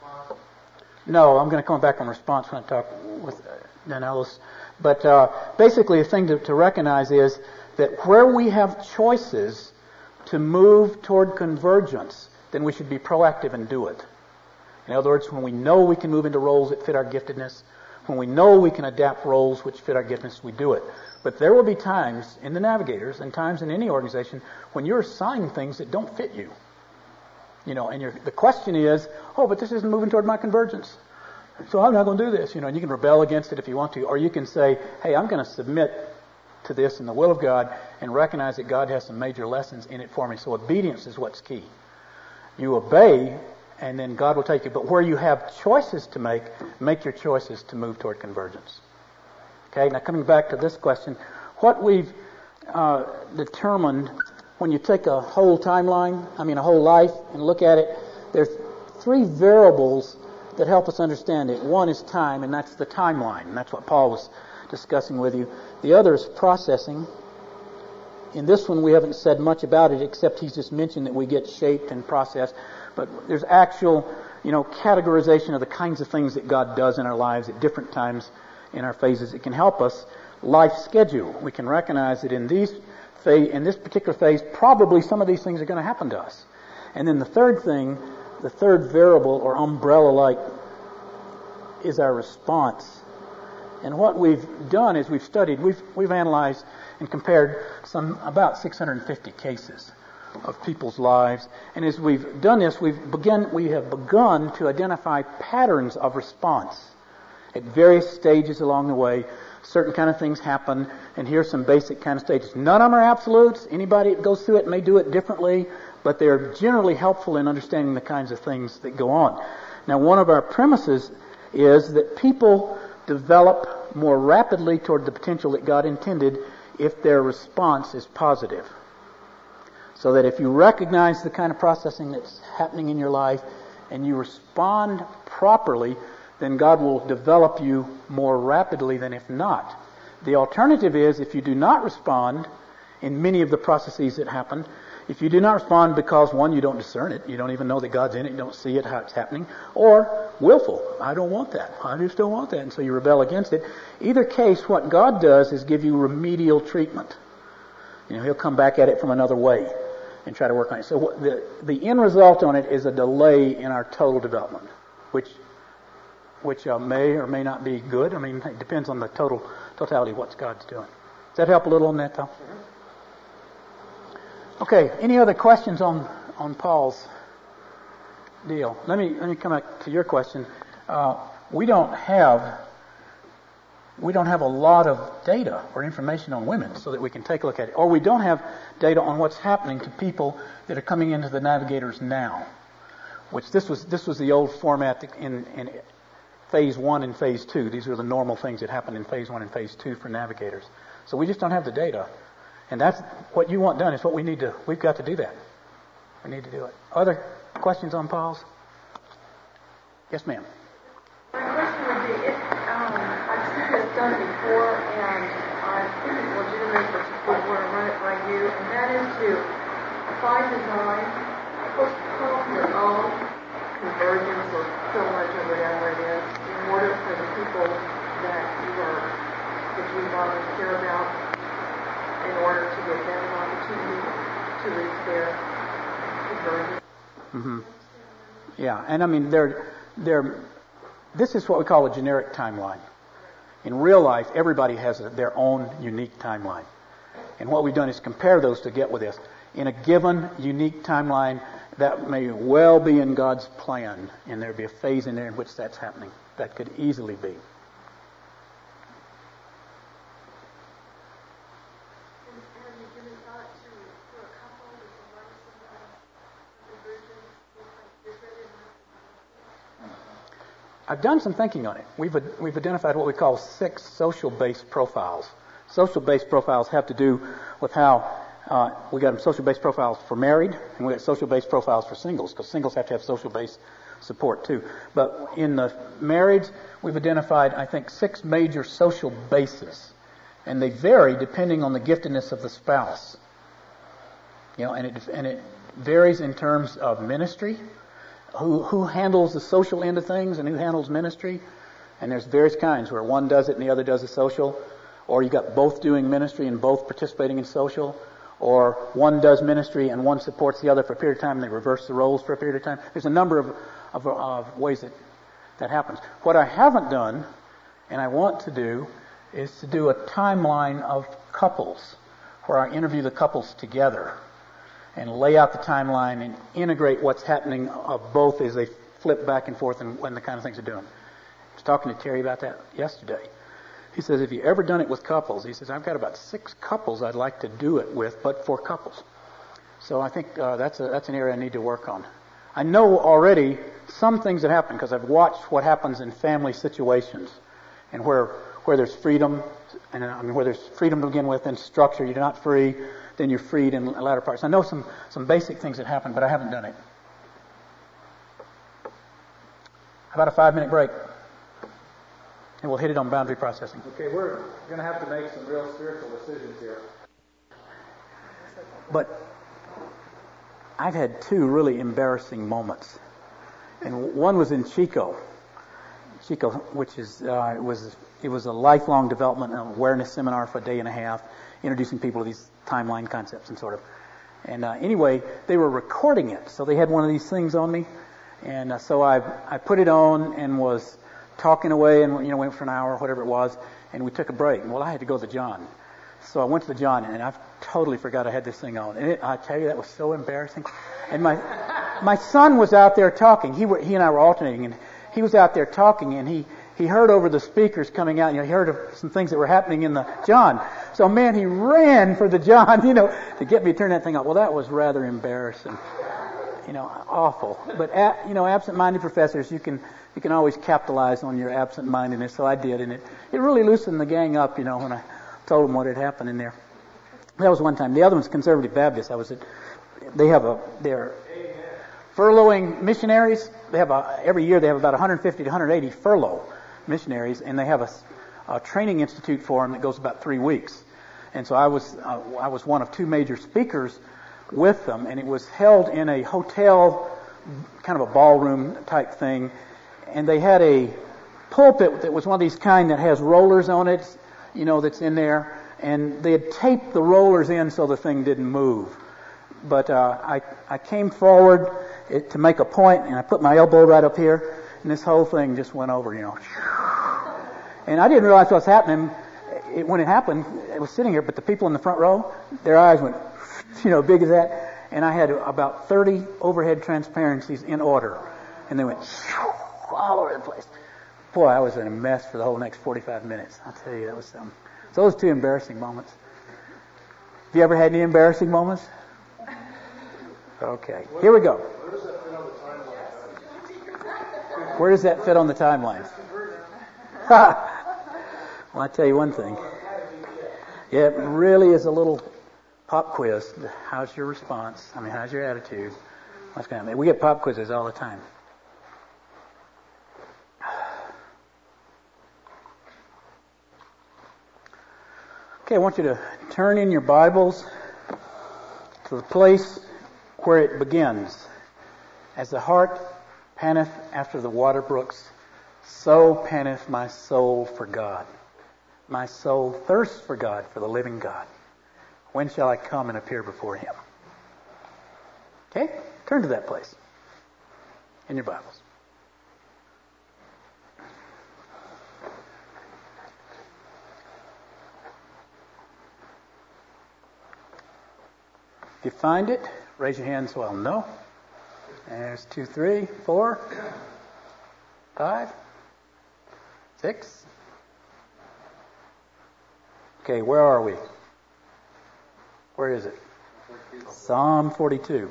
No, I'm going to come back on response when I talk with uh, Ellis. But uh, basically, the thing to, to recognize is that where we have choices to move toward convergence, then we should be proactive and do it. In other words, when we know we can move into roles that fit our giftedness, when we know we can adapt roles which fit our giftedness, we do it. But there will be times in the Navigators and times in any organization when you're assigned things that don't fit you. You know, and you're, the question is, oh, but this isn't moving toward my convergence, so I'm not going to do this. You know, and you can rebel against it if you want to, or you can say, hey, I'm going to submit to this in the will of God and recognize that God has some major lessons in it for me. So obedience is what's key. You obey, and then God will take you. But where you have choices to make, make your choices to move toward convergence. Okay, now coming back to this question, what we've uh, determined when you take a whole timeline, I mean a whole life, and look at it, there's three variables that help us understand it. One is time, and that's the timeline, and that's what Paul was discussing with you. The other is processing. In this one, we haven't said much about it, except he's just mentioned that we get shaped and processed. But there's actual, you know, categorization of the kinds of things that God does in our lives at different times in our phases. It can help us life schedule. We can recognize that in these phase, in this particular phase, probably some of these things are going to happen to us. And then the third thing, the third variable or umbrella-like, is our response. And what we've done is we've studied, we've we've analyzed and compared some about six hundred fifty cases of people's lives. And as we've done this, we've begun we have begun to identify patterns of response at various stages along the way. Certain kind of things happen, and here's some basic kind of stages. None of them are absolutes. Anybody that goes through it may do it differently, but they're generally helpful in understanding the kinds of things that go on. Now, one of our premises is that people develop more rapidly toward the potential that God intended if their response is positive. So that if you recognize the kind of processing that's happening in your life and you respond properly, then God will develop you more rapidly than if not. The alternative is if you do not respond in many of the processes that happen, if you do not respond because, one, you don't discern it, you don't even know that God's in it, you don't see it, how it's happening, or willful, I don't want that, I just don't want that, and so you rebel against it. Either case, what God does is give you remedial treatment. You know, He'll come back at it from another way and try to work on it. So what the, the end result on it is a delay in our total development, which which uh, may or may not be good. I mean, it depends on the total totality of what God's doing. Does that help a little on that, though? Okay, any other questions on, on Paul's deal? Let me let me come back to your question. Uh, we don't have we don't have a lot of data or information on women so that we can take a look at it. Or we don't have data on what's happening to people that are coming into the Navigators now. Which this was this was the old format in, in phase one and phase two. These are the normal things that happen in phase one and phase two for Navigators. So we just don't have the data. And that's what you want done is what we need to, we've got to do that. We need to do it. Other questions on Paul's? Yes, ma'am. My question would be, if, um, I've seen this done before, and I think it's legitimate, but just would want to run it by you, and that is to, by design, put call your own convergence or pilgrimage or whatever it is, in order for the people that you are, that you love and care about, in order to give them an opportunity to reach their conversion. Mm-hmm. Yeah, and I mean, they're, they're, this is what we call a generic timeline. In real life, everybody has a, their own unique timeline. And what we've done is compare those to get with this. In a given unique timeline, that may well be in God's plan, and there'd be a phase in there in which that's happening. That could easily be. I've done some thinking on it. We've we've identified what we call six social-based profiles. Social-based profiles have to do with how uh, we got social-based profiles for married, and we got social-based profiles for singles, because singles have to have social-based support too. But in the marriage, we've identified, I think, six major social bases, and they vary depending on the giftedness of the spouse. You know, and it and it varies in terms of ministry. Who who handles the social end of things and who handles ministry. And there's various kinds where one does it and the other does the social. Or you got both doing ministry and both participating in social. Or one does ministry and one supports the other for a period of time and they reverse the roles for a period of time. There's a number of, of, of ways that that happens. What I haven't done, and I want to do, is to do a timeline of couples where I interview the couples together and lay out the timeline and integrate what's happening of both as they flip back and forth and when the kind of things they're doing. I was talking to Terry about that yesterday. He says, have you ever done it with couples? He says, I've got about six couples I'd like to do it with, but for couples. So I think uh, that's a, that's an area I need to work on. I know already some things that happen because I've watched what happens in family situations and where where there's freedom, and I mean where there's freedom to begin with and structure. You're not free, then you're freed in the latter parts. I know some, some basic things that happen, but I haven't done it. How about a five-minute break? And we'll hit it on boundary processing. Okay, we're going to have to make some real spiritual decisions here. But I've had two really embarrassing moments. And one was in Chico. Chico, which is uh, it was it was a lifelong development and awareness seminar for a day and a half, introducing people to these timeline concepts and sort of. And uh, anyway, they were recording it, so they had one of these things on me, and uh, so I I put it on and was talking away, and you know went for an hour or whatever it was, and we took a break. Well, I had to go to the John, so I went to the John, and I totally forgot I had this thing on. And it, I tell you, that was so embarrassing. And my my son was out there talking. He were, he and I were alternating, and he was out there talking, and he, he heard over the speakers coming out. You know, he heard of some things that were happening in the John. So, man, he ran for the John, you know, to get me to turn that thing off. Well, that was rather embarrassing. You know, awful. But, you know, absent-minded professors, you can you can always capitalize on your absent-mindedness. So I did, and it, it really loosened the gang up, you know, when I told them what had happened in there. That was one time. The other one's Conservative Baptist. I was at they have a, they're furloughing missionaries. They have a, every year they have about one hundred fifty to one hundred eighty furlough missionaries, and they have a, a training institute for them that goes about three weeks. And so I was, uh, I was one of two major speakers with them, and it was held in a hotel, kind of a ballroom type thing, and they had a pulpit that was one of these kind that has rollers on it, you know, that's in there, and they had taped the rollers in so the thing didn't move. But uh, I, I came forward it, to make a point, and I put my elbow right up here, and this whole thing just went over, you know. And I didn't realize what was happening. It, when it happened, I was sitting here, but the people in the front row, their eyes went, you know, big as that. And I had about thirty overhead transparencies in order. And they went all over the place. Boy, I was in a mess for the whole next forty-five minutes. I'll tell you, that was something. So those two embarrassing moments. Have you ever had any embarrassing moments? Okay, here we go. Where does that fit on the timeline? Well, I tell you one thing. Yeah, it really is a little pop quiz. How's your response? I mean, how's your attitude? What's going on? We get pop quizzes all the time. Okay, I want you to turn in your Bibles to the place where it begins. As the hart panteth after the water brooks, so panteth my soul for God. My soul thirsts for God, for the living God. When shall I come and appear before Him? Okay? Turn to that place in your Bibles. If you find it, raise your hand so I'll know. There's two, three, four, five, six. Okay, where are we? Where is it? Psalm forty-two.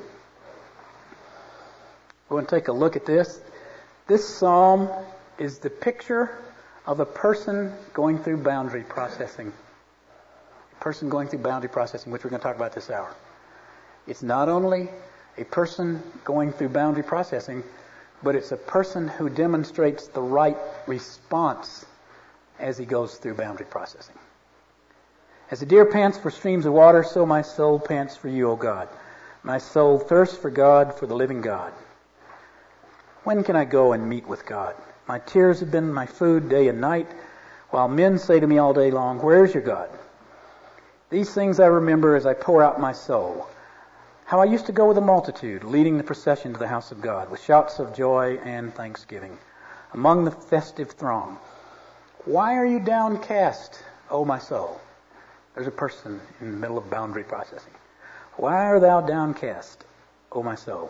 We're going to take a look at this. This psalm is the picture of a person going through boundary processing. A person going through boundary processing, which we're going to talk about this hour. It's not only a person going through boundary processing, but it's a person who demonstrates the right response as he goes through boundary processing. As the deer pants for streams of water, so my soul pants for you, O God. My soul thirsts for God, for the living God. When can I go and meet with God? My tears have been my food day and night, while men say to me all day long, where is your God? These things I remember as I pour out my soul. How I used to go with a multitude, leading the procession to the house of God, with shouts of joy and thanksgiving, among the festive throng. Why are you downcast, O my soul? There's a person in the middle of boundary processing. Why art thou downcast, O my soul?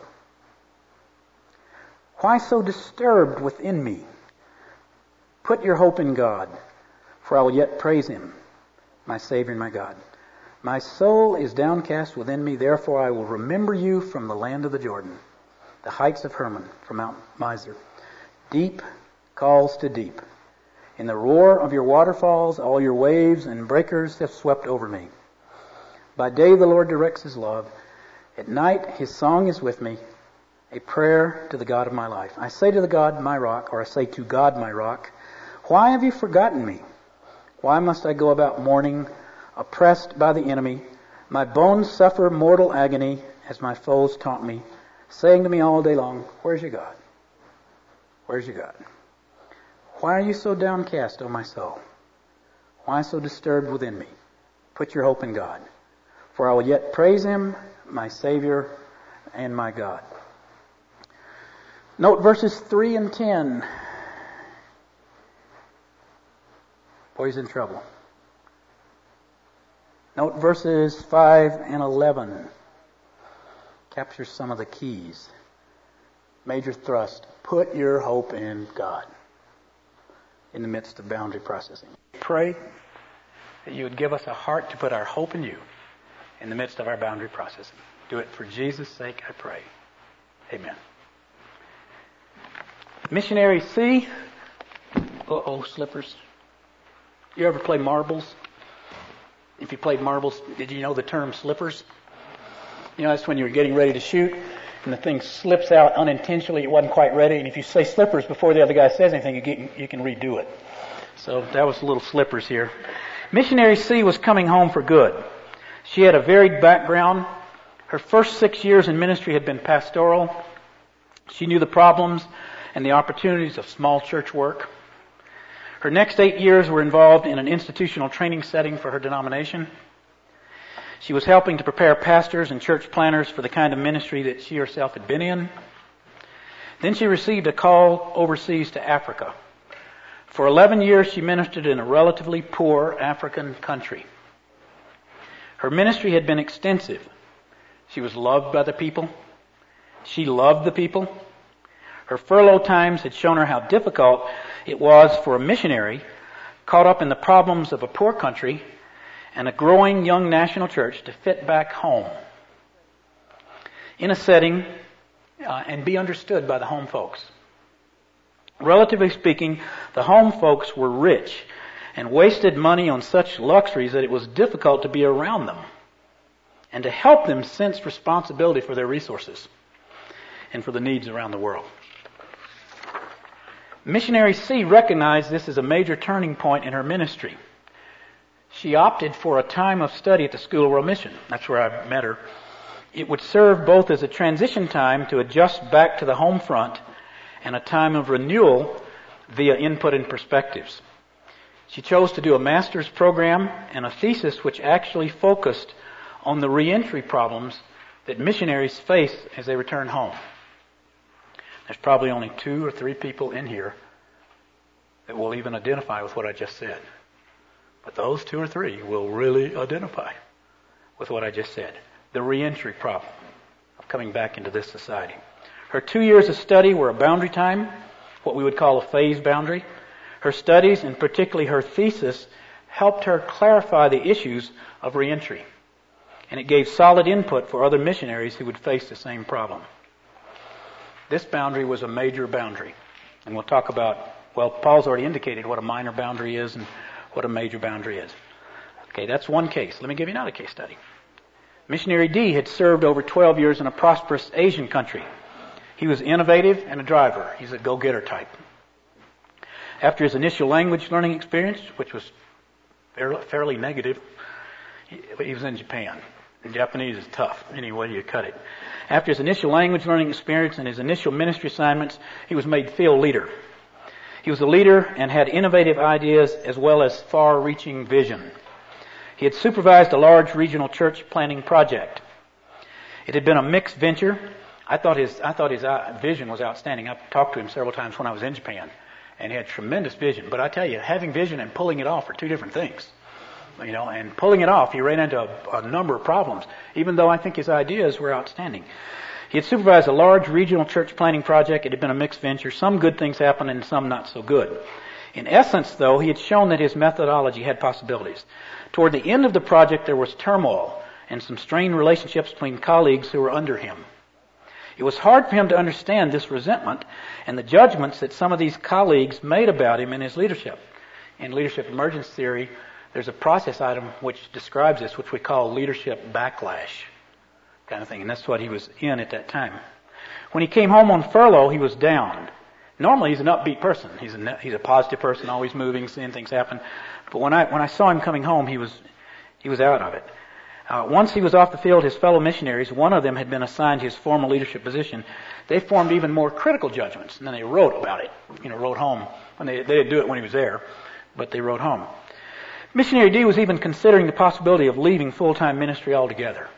Why so disturbed within me? Put your hope in God, for I will yet praise Him, my Savior and my God. My soul is downcast within me, therefore I will remember you from the land of the Jordan, the heights of Hermon, from Mount Mizar. Deep calls to deep. In the roar of your waterfalls, all your waves and breakers have swept over me. By day the Lord directs His love. At night His song is with me, a prayer to the God of my life. I say to the God, my rock, or I say to God, my rock, why have you forgotten me? Why must I go about mourning, oppressed by the enemy? My bones suffer mortal agony as my foes taunt me, saying to me all day long, where's your God? Where's your God? Why are you so downcast, O my soul? Why so disturbed within me? Put your hope in God, for I will yet praise Him, my Savior and my God. Note verses three and ten. Boy, he's in trouble. Note verses five and eleven. Captures some of the keys. Major thrust. Put your hope in God in the midst of boundary processing. Pray that you would give us a heart to put our hope in you in the midst of our boundary processing. Do it for Jesus' sake, I pray. Amen. Missionary C. Uh-oh, slippers. You ever play marbles? If you played marbles, did you know the term slippers? You know, that's when you're getting ready to shoot and the thing slips out unintentionally. It wasn't quite ready. And if you say slippers before the other guy says anything, you, get, you can redo it. So that was little slippers here. Missionary C was coming home for good. She had a varied background. Her first six years in ministry had been pastoral. She knew the problems and the opportunities of small church work. Her next eight years were involved in an institutional training setting for her denomination. She was helping to prepare pastors and church planners for the kind of ministry that she herself had been in. Then she received a call overseas to Africa. For eleven years she ministered in a relatively poor African country. Her ministry had been extensive. She was loved by the people. She loved the people. Her furlough times had shown her how difficult it was for a missionary caught up in the problems of a poor country and a growing young national church to fit back home in a setting uh, and be understood by the home folks. Relatively speaking, the home folks were rich and wasted money on such luxuries that it was difficult to be around them and to help them sense responsibility for their resources and for the needs around the world. Missionary C recognized this as a major turning point in her ministry. She opted for a time of study at the School of World Mission. That's where I met her. It would serve both as a transition time to adjust back to the home front and a time of renewal via input and perspectives. She chose to do a master's program and a thesis which actually focused on the reentry problems that missionaries face as they return home. There's probably only two or three people in here that will even identify with what I just said. But those two or three will really identify with what I just said. The reentry problem of coming back into this society. Her two years of study were a boundary time, what we would call a phase boundary. Her studies, and particularly her thesis, helped her clarify the issues of reentry. And it gave solid input for other missionaries who would face the same problem. This boundary was a major boundary. And we'll talk about, well, Paul's already indicated what a minor boundary is and what a major boundary is. Okay, that's one case. Let me give you another case study. Missionary D had served over twelve years in a prosperous Asian country. He was innovative and a driver. He's a go-getter type. After his initial language learning experience, which was fairly negative, he was in Japan. And Japanese is tough, any way you cut it. After his initial language learning experience and his initial ministry assignments, he was made field leader. He was a leader and had innovative ideas as well as far-reaching vision. He had supervised a large regional church planning project. It had been a mixed venture. I thought his I thought his vision was outstanding. I've talked to him several times when I was in Japan, and he had tremendous vision. But I tell you, having vision and pulling it off are two different things. You know, and pulling it off, he ran into a, a number of problems, even though I think his ideas were outstanding. He had supervised a large regional church planning project. It had been a mixed venture. Some good things happened and some not so good. In essence, though, he had shown that his methodology had possibilities. Toward the end of the project, there was turmoil and some strained relationships between colleagues who were under him. It was hard for him to understand this resentment and the judgments that some of these colleagues made about him in his leadership. In leadership emergence theory, there's a process item which describes this, which we call leadership backlash kind of thing. And that's what he was in at that time. When he came home on furlough, he was down. Normally he's an upbeat person. He's a, he's a positive person, always moving, seeing things happen. But when I, when I saw him coming home, he was, he was out of it. Uh, once he was off the field, his fellow missionaries, one of them had been assigned his formal leadership position. They formed even more critical judgments, and then they wrote about it. You know, wrote home. When they, they didn't do it when he was there, but they wrote home. Missionary D was even considering the possibility of leaving full-time ministry altogether.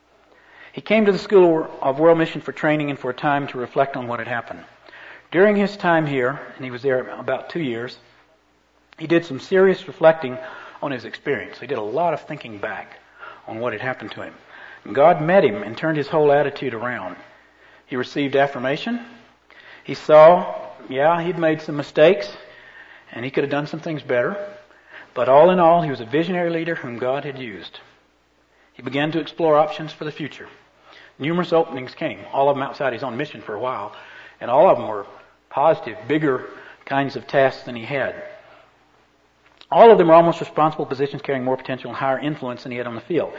He came to the School of World Mission for training and for a time to reflect on what had happened. During his time here, and he was there about two years, he did some serious reflecting on his experience. He did a lot of thinking back on what had happened to him. And God met him and turned his whole attitude around. He received affirmation. He saw, yeah, he'd made some mistakes, and he could have done some things better. But all in all, he was a visionary leader whom God had used. He began to explore options for the future. Numerous openings came, all of them outside his own mission for a while, and all of them were positive, bigger kinds of tasks than he had. All of them were almost responsible positions carrying more potential and higher influence than he had on the field.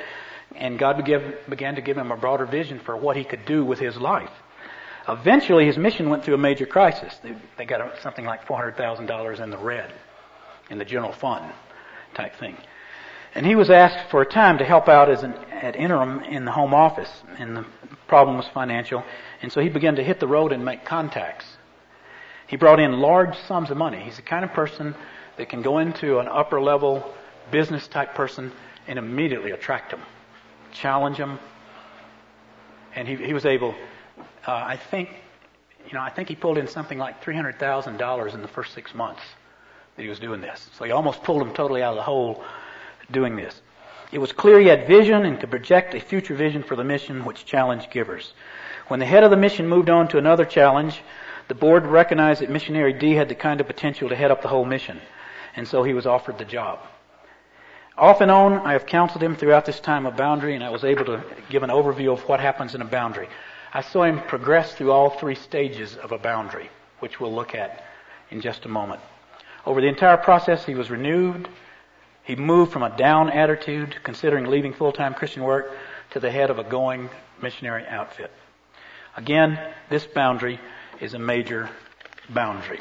And God began, began to give him a broader vision for what he could do with his life. Eventually, his mission went through a major crisis. They, they got a, something like four hundred thousand dollars in the red, in the general fund type thing. And he was asked for a time to help out as an at interim in the home office, and the problem was financial. And so he began to hit the road and make contacts. He brought in large sums of money. He's the kind of person that can go into an upper level business type person and immediately attract them, challenge them. And he, he was able, uh, I think, you know, I think he pulled in something like three hundred thousand dollars in the first six months that he was doing this. So he almost pulled him totally out of the hole doing this. It was clear he had vision and could project a future vision for the mission which challenged givers. When the head of the mission moved on to another challenge, the board recognized that missionary D had the kind of potential to head up the whole mission, and so he was offered the job. Off and on, I have counseled him throughout this time of Boundary, and I was able to give an overview of what happens in a boundary. I saw him progress through all three stages of a boundary, which we'll look at in just a moment. Over the entire process, he was renewed. He moved from a down attitude, considering leaving full-time Christian work, to the head of a going missionary outfit. Again, this boundary is a major boundary.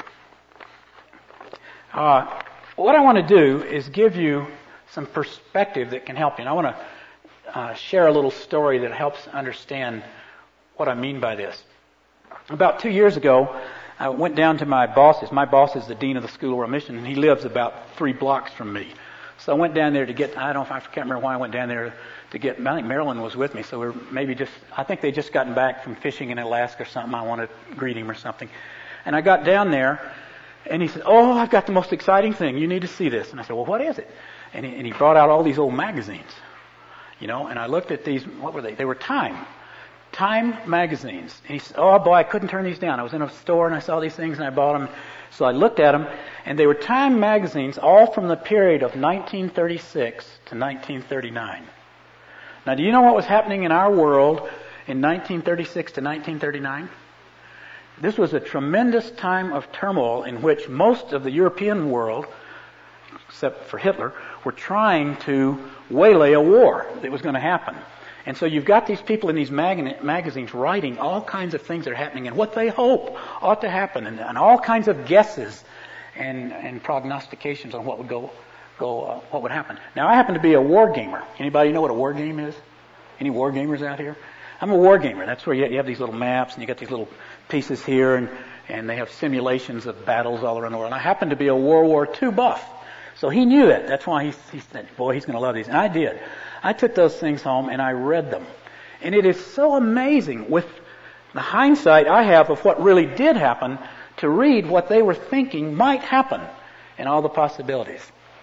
Uh, what I want to do is give you some perspective that can help you. And I want to uh, share a little story that helps understand what I mean by this. About two years ago, I went down to my boss's. My boss is the dean of the School of World Mission, and he lives about three blocks from me. So I went down there to get, I don't know, I can't remember why I went down there to get, I think Marilyn was with me, so we we're maybe just, I think they just gotten back from fishing in Alaska or something. I wanted to greet him or something. And I got down there, and he said, "Oh, I've got the most exciting thing. You need to see this." And I said, "Well, what is it?" And he, and he brought out all these old magazines, you know, and I looked at these, what were they? They were Time. Time magazines. And he said, "Oh boy, I couldn't turn these down. I was in a store and I saw these things and I bought them." So I looked at them, and they were Time magazines, all from the period of nineteen thirty-six to nineteen thirty-nine. Now, do you know what was happening in our world in nineteen thirty-six to nineteen thirty-nine? This was a tremendous time of turmoil in which most of the European world, except for Hitler, were trying to waylay a war that was going to happen. And so you've got these people in these mag- magazines writing all kinds of things that are happening and what they hope ought to happen, and, and all kinds of guesses and, and prognostications on what would go, go, uh, what would happen. Now, I happen to be a war gamer. Anybody know what a war game is? Any war gamers out here? I'm a war gamer. That's where you, you have these little maps and you got these little pieces here, and, and they have simulations of battles all around the world. And I happen to be a World War Two buff. So he knew that. That's why he, he said, "Boy, he's going to love these." And I did. I took those things home and I read them. And it is so amazing with the hindsight I have of what really did happen to read what they were thinking might happen and all the possibilities.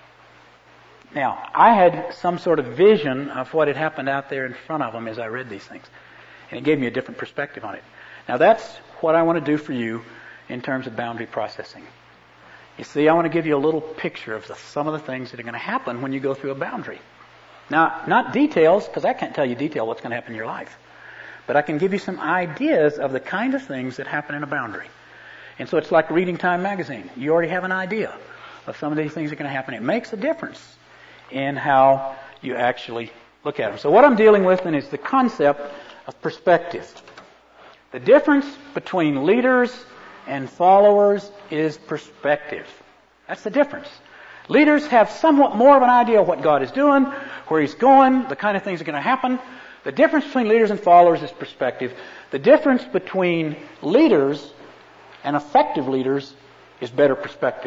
Now, I had some sort of vision of what had happened out there in front of them as I read these things. And it gave me a different perspective on it. Now, that's what I want to do for you in terms of boundary processing. You see, I want to give you a little picture of the, some of the things that are going to happen when you go through a boundary. Now, not details, because I can't tell you detail what's going to happen in your life. But I can give you some ideas of the kind of things that happen in a boundary. And so it's like reading Time magazine. You already have an idea of some of these things that are going to happen. It makes a difference in how you actually look at them. So what I'm dealing with then is the concept of perspective. The difference between leaders and followers is perspective. That's the difference. Leaders have somewhat more of an idea of what God is doing, where He's going, the kind of things that are going to happen. The difference between leaders and followers is perspective. The difference between leaders and effective leaders is better perspective.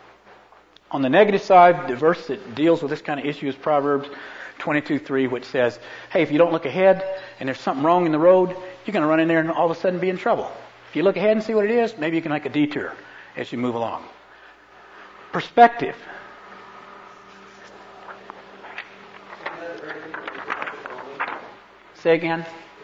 On the negative side, the verse that deals with this kind of issue is Proverbs twenty-two three, which says, "Hey, if you don't look ahead and there's something wrong in the road, you're going to run in there and all of a sudden be in trouble. If you look ahead and see what it is, maybe you can make a detour as you move along." Perspective. Say again.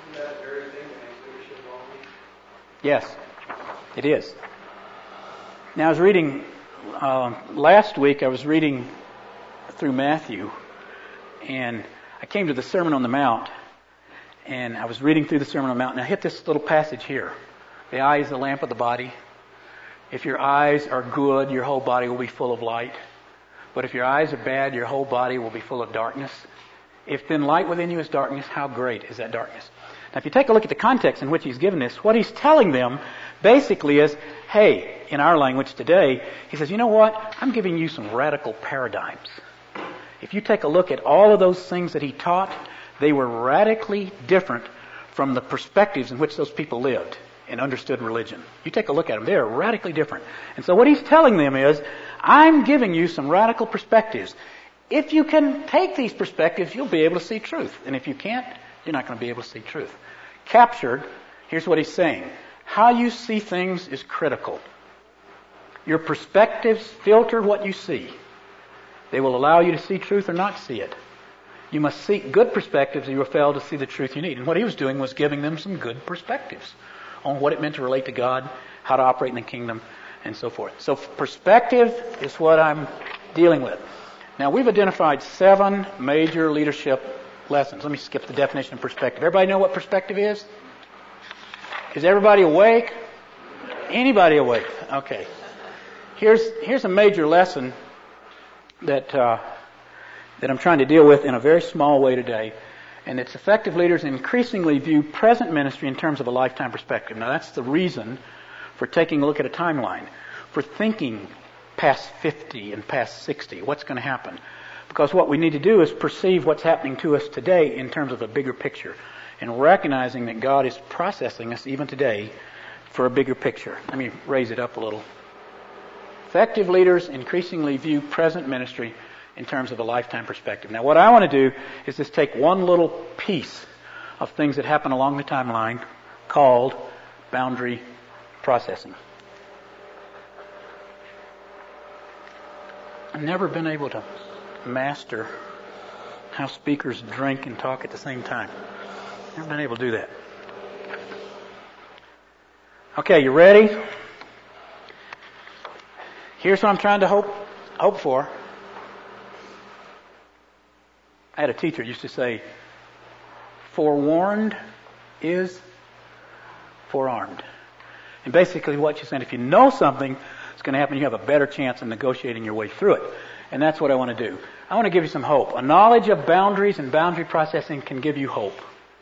Yes, it is. Now, I was reading, uh, last week I was reading through Matthew, and I came to the Sermon on the Mount, and I was reading through the Sermon on the Mount, and I hit this little passage here. The eye is the lamp of the body. If your eyes are good, your whole body will be full of light. But if your eyes are bad, your whole body will be full of darkness. If then light within you is darkness, how great is that darkness? Now, if you take a look at the context in which he's given this, what he's telling them basically is, hey, in our language today, he says, you know what? I'm giving you some radical paradigms. If you take a look at all of those things that he taught, they were radically different from the perspectives in which those people lived and understood religion. You take a look at them, they are radically different. And so what he's telling them is, I'm giving you some radical perspectives. If you can take these perspectives, you'll be able to see truth. And if you can't, you're not going to be able to see truth. Captured, here's what he's saying. How you see things is critical. Your perspectives filter what you see. They will allow you to see truth or not see it. You must seek good perspectives or you will fail to see the truth you need. And what he was doing was giving them some good perspectives on what it meant to relate to God, how to operate in the kingdom, and so forth. So perspective is what I'm dealing with. Now, we've identified seven major leadership lessons. Let me skip the definition of perspective. Everybody know what perspective is? Is everybody awake? Anybody awake? Okay. Here's here's a major lesson that uh, that I'm trying to deal with in a very small way today, and it's effective leaders increasingly view present ministry in terms of a lifetime perspective. Now, that's the reason for taking a look at a timeline, for thinking past fifty and past sixty. What's going to happen? Because what we need to do is perceive what's happening to us today in terms of a bigger picture, and recognizing that God is processing us even today for a bigger picture. Let me raise it up a little. Effective leaders increasingly view present ministry in terms of a lifetime perspective. Now, what I want to do is just take one little piece of things that happen along the timeline called boundary processing. I've never been able to master how speakers drink and talk at the same time. Never been able to do that. Okay, you ready? Here's what I'm trying to hope hope for. I had a teacher who used to say, forewarned is forearmed. And basically what she's saying, if you know something is going to happen, you have a better chance of negotiating your way through it. And that's what I want to do. I want to give you some hope. A knowledge of boundaries and boundary processing can give you hope.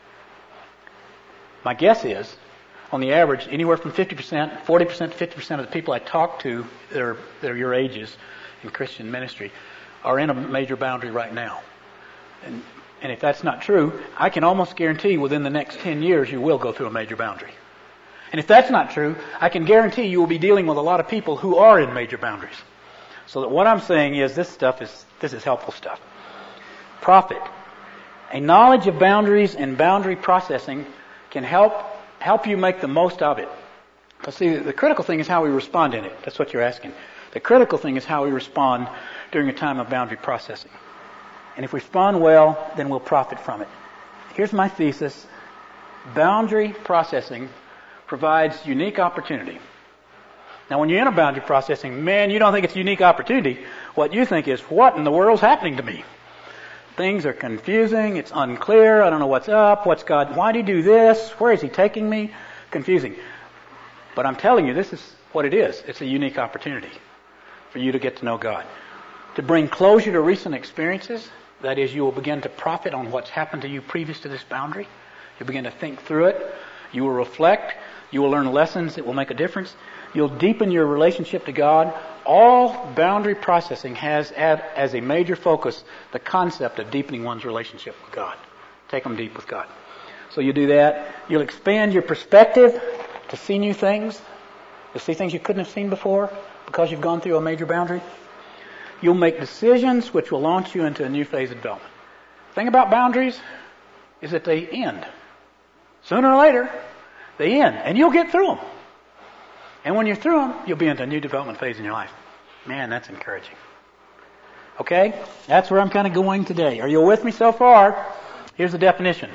My guess is, on the average, anywhere from fifty percent, forty percent to fifty percent of the people I talk to that are, that are your ages in Christian ministry are in a major boundary right now. And, and if that's not true, I can almost guarantee within the next ten years you will go through a major boundary. And if that's not true, I can guarantee you will be dealing with a lot of people who are in major boundaries. So that what I'm saying is this stuff is, this is helpful stuff. Profit. A knowledge of boundaries and boundary processing can help help you make the most of it. Because see, the critical thing is how we respond in it. That's what you're asking. The critical thing is how we respond during a time of boundary processing. And if we respond well, then we'll profit from it. Here's my thesis. Boundary processing provides unique opportunity. Now, when you're in a boundary processing, man, you don't think it's a unique opportunity. What you think is, what in the world's happening to me? Things are confusing. It's unclear. I don't know what's up. What's God? Why did He do this? Where is He taking me? Confusing. But I'm telling you, this is what it is. It's a unique opportunity for you to get to know God. To bring closure to recent experiences. That is, you will begin to profit on what's happened to you previous to this boundary. You'll begin to think through it. You will reflect. You will learn lessons that will make a difference. You'll deepen your relationship to God. All boundary processing has as a major focus the concept of deepening one's relationship with God. Take them deep with God. So you do that. You'll expand your perspective to see new things, to see things you couldn't have seen before because you've gone through a major boundary. You'll make decisions which will launch you into a new phase of development. The thing about boundaries is that they end. Sooner or later, they end. And you'll get through them. And when you're through them, you'll be into a new development phase in your life. Man, that's encouraging. Okay? That's where I'm kind of going today. Are you with me so far? Here's the definition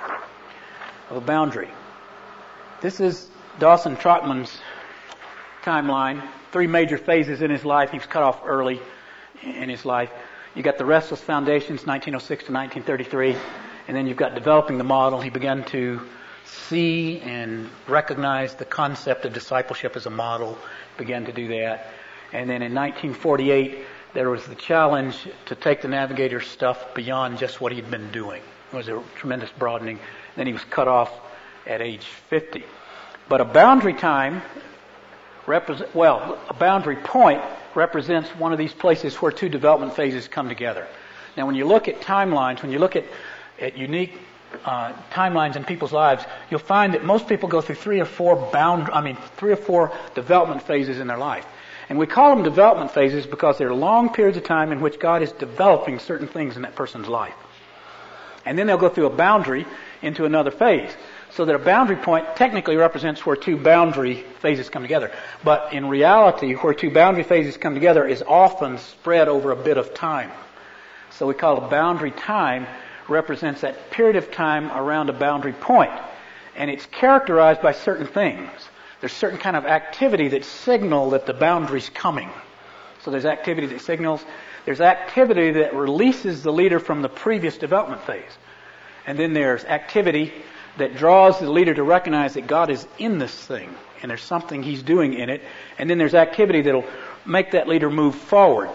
of a boundary. This is Dawson Trotman's timeline. Three major phases in his life. He was cut off early in his life. You got the Restless Foundations, nineteen oh six to nineteen thirty-three. And then you've got developing the model. He began to see and recognize the concept of discipleship as a model, began to do that. And then in nineteen forty-eight, there was the challenge to take the navigator's stuff beyond just what he'd been doing. It was a tremendous broadening. Then he was cut off at age fifty. But a boundary time, represent, well, a boundary point represents one of these places where two development phases come together. Now, when you look at timelines, when you look at, at unique uh, timelines in people's lives, you'll find that most people go through three or four bound, I mean, three or four development phases in their life. And we call them development phases because they're long periods of time in which God is developing certain things in that person's life. And then they'll go through a boundary into another phase. So that a boundary point technically represents where two boundary phases come together. But in reality, where two boundary phases come together is often spread over a bit of time. So we call a boundary time represents that period of time around a boundary point. And it's characterized by certain things. There's certain kind of activity that signal that the boundary's coming. So there's activity that signals. There's activity that releases the leader from the previous development phase. And then there's activity that draws the leader to recognize that God is in this thing and there's something He's doing in it. And then there's activity that'll make that leader move forward.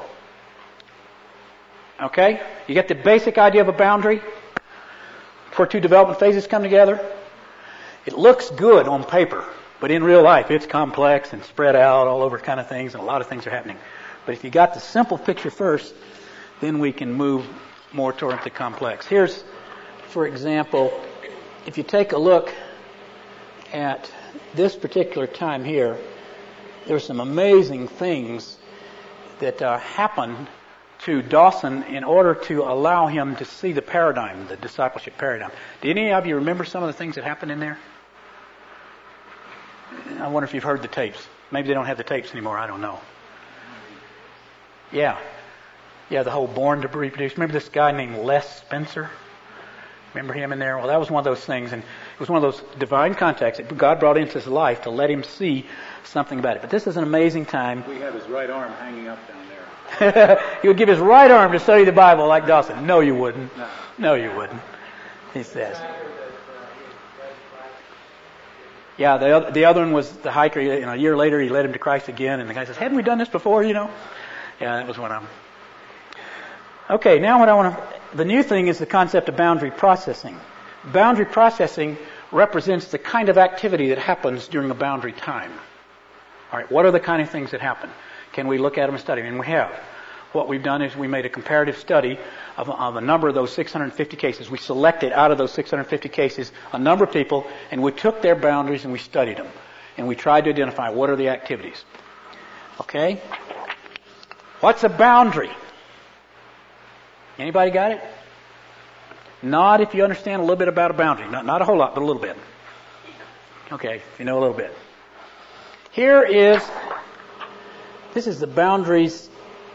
Okay? You get the basic idea of a boundary where two development phases come together? It looks good on paper, but in real life it's complex and spread out all over kind of things, and a lot of things are happening. But if you got the simple picture first, then we can move more toward the complex. Here's, for example, if you take a look at this particular time here, there's some amazing things that uh, happened to Dawson in order to allow him to see the paradigm, the discipleship paradigm. Do any of you remember some of the things that happened in there? I wonder if you've heard the tapes. Maybe they don't have the tapes anymore. I don't know. Yeah. Yeah, the whole Born to Reproduce. Remember this guy named Les Spencer? Remember him in there? Well, that was one of those things, and it was one of those divine contacts that God brought into his life to let him see something about it. But this is an amazing time. We have his right arm hanging up down there. He would give his right arm to study the Bible like Dawson. No, you wouldn't. No, no you wouldn't. He says. Yeah, the other, the other one was the hiker. You know, a year later, he led him to Christ again, and the guy says, "Hadn't we done this before?" You know. Yeah, that was one of them. Okay, now what I want to. The new thing is the concept of boundary processing. Boundary processing represents the kind of activity that happens during a boundary time. All right, what are the kind of things that happen? Can we look at them and study them? And we have. What we've done is we made a comparative study of, of a number of those six hundred fifty cases. We selected out of those six hundred fifty cases a number of people, and we took their boundaries and we studied them. And we tried to identify what are the activities. Okay? What's a boundary? Anybody got it? Nod if you understand a little bit about a boundary. Not, not a whole lot, but a little bit. Okay, if you know a little bit. Here is, this is the boundaries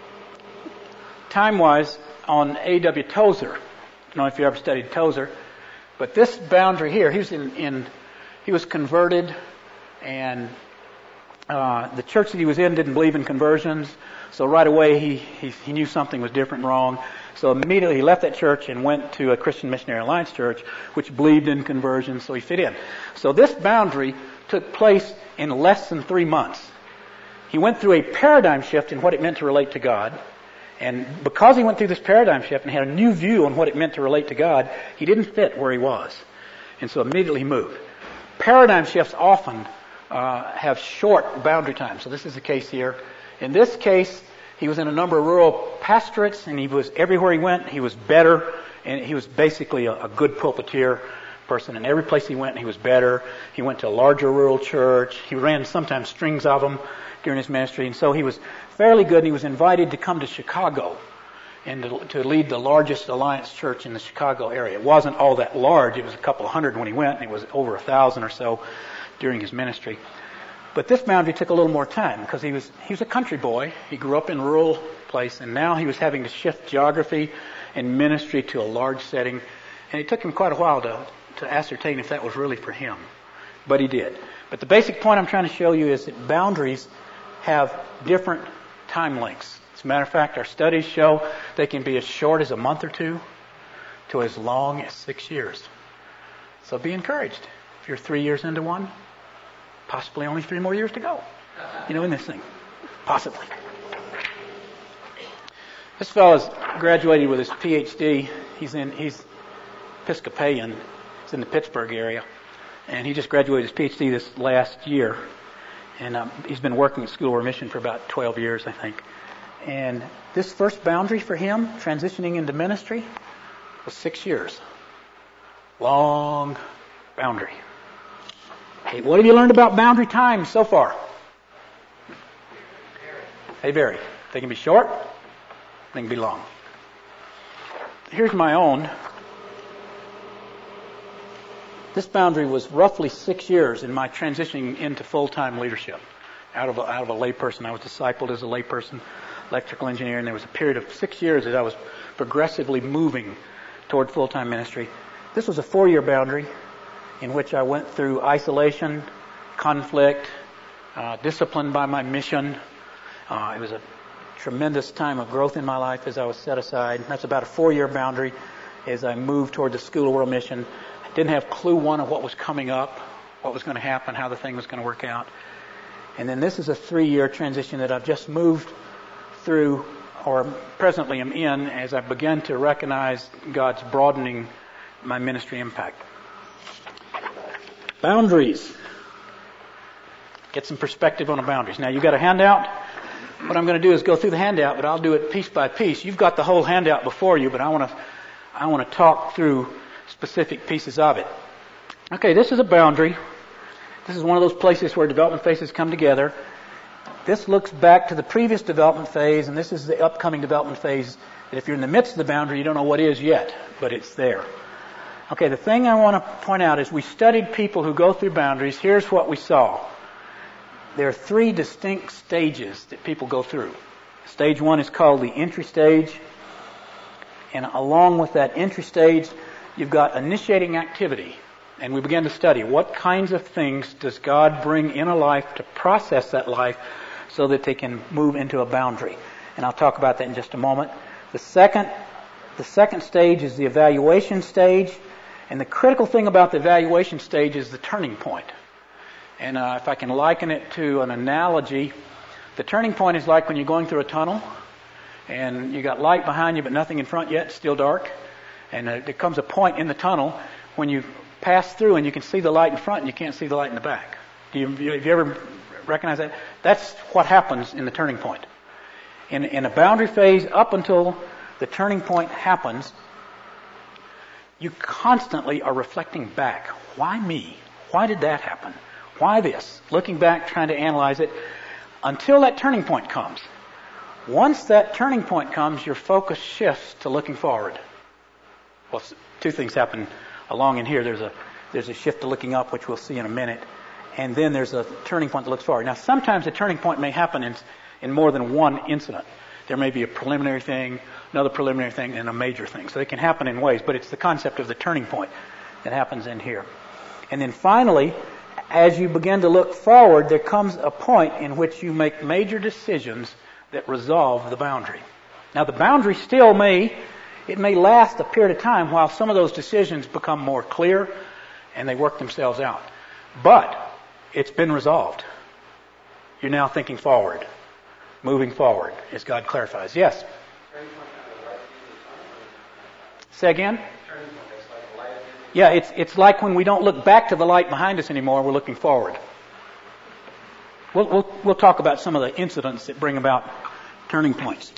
time-wise on A W Tozer. I don't know if you ever studied Tozer, but this boundary here, he was in, in he was converted, and uh, the church that he was in didn't believe in conversions, so right away he, he he knew something was different and wrong. So immediately he left that church and went to a Christian Missionary Alliance church, which believed in conversion, so he fit in. So this boundary took place in less than three months. He went through a paradigm shift in what it meant to relate to God. And because he went through this paradigm shift and had a new view on what it meant to relate to God, he didn't fit where he was. And so immediately he moved. Paradigm shifts often uh, have short boundary times. So this is the case here. In this case, he was in a number of rural pastorates, and he was everywhere he went, he was better, and he was basically a, a good pulpiteer person. And every place he went, he was better. He went to a larger rural church. He ran sometimes strings of them during his ministry, and so he was fairly good. He was invited to come to Chicago and to, to lead the largest Alliance church in the Chicago area. It wasn't all that large. It was a couple of hundred when he went, and it was over a thousand or so during his ministry. But this boundary took a little more time because he was he was a country boy. He grew up in a rural place, and now he was having to shift geography and ministry to a large setting. And it took him quite a while to, to ascertain if that was really for him. But he did. But the basic point I'm trying to show you is that boundaries have different time lengths. As a matter of fact, our studies show they can be as short as a month or two to as long as six years. So be encouraged. If you're three years into one, possibly only three more years to go. You know, in this thing. Possibly. This fellow's graduated with his P H D. He's in he's Episcopalian. He's in the Pittsburgh area, and he just graduated his P H D this last year. And um, he's been working at School of Mission for about twelve years, I think. And this first boundary for him, transitioning into ministry, was six years. Long boundary. Hey, what have you learned about boundary times so far? They vary. They can be short. They can be long. Here's my own. This boundary was roughly six years in my transitioning into full-time leadership. Out of a, out of a layperson, I was discipled as a layperson, electrical engineer, and there was a period of six years that I was progressively moving toward full-time ministry. This was a four-year boundary in which I went through isolation, conflict, uh, disciplined by my mission. Uh, it was a tremendous time of growth in my life as I was set aside. That's about a four-year boundary as I moved toward the School of World Mission. I didn't have clue one of what was coming up, what was going to happen, how the thing was going to work out. And then this is a three-year transition that I've just moved through, or presently am in, as I begin to recognize God's broadening my ministry impact. Boundaries. Get some perspective on the boundaries. Now, you've got a handout. What I'm going to do is go through the handout, but I'll do it piece by piece. You've got the whole handout before you, but I want to I want to talk through specific pieces of it. Okay, this is a boundary. This is one of those places where development phases come together. This looks back to the previous development phase, and this is the upcoming development phase. That if you're in the midst of the boundary, you don't know what is yet, but it's there. Okay, the thing I want to point out is we studied people who go through boundaries. Here's what we saw. There are three distinct stages that people go through. Stage one is called the entry stage. And along with that entry stage, you've got initiating activity. And we began to study what kinds of things does God bring in a life to process that life so that they can move into a boundary. And I'll talk about that in just a moment. The second, the second stage is the evaluation stage. And the critical thing about the evaluation stage is the turning point. And uh, if I can liken it to an analogy, the turning point is like when you're going through a tunnel and you got light behind you but nothing in front yet, it's still dark. And uh, there comes a point in the tunnel when you pass through and you can see the light in front and you can't see the light in the back. Do you, have you ever recognized that? That's what happens in the turning point. In, in a boundary phase, up until the turning point happens, you constantly are reflecting back. Why me? Why did that happen? Why this? Looking back, trying to analyze it, until that turning point comes. Once that turning point comes, your focus shifts to looking forward. Well, two things happen along in here. There's a there's a shift to looking up, which we'll see in a minute, and then there's a turning point that looks forward. Now, sometimes a turning point may happen in in more than one incident. There may be a preliminary thing, another preliminary thing, and a major thing. So they can happen in ways, but it's the concept of the turning point that happens in here. And then finally, as you begin to look forward, there comes a point in which you make major decisions that resolve the boundary. Now, the boundary still may, it may last a period of time while some of those decisions become more clear and they work themselves out. But it's been resolved. You're now thinking forward, moving forward, as God clarifies. Yes? Say again? Yeah, it's it's like when we don't look back to the light behind us anymore, we're looking forward. We'll we'll, we'll talk about some of the incidents that bring about turning points.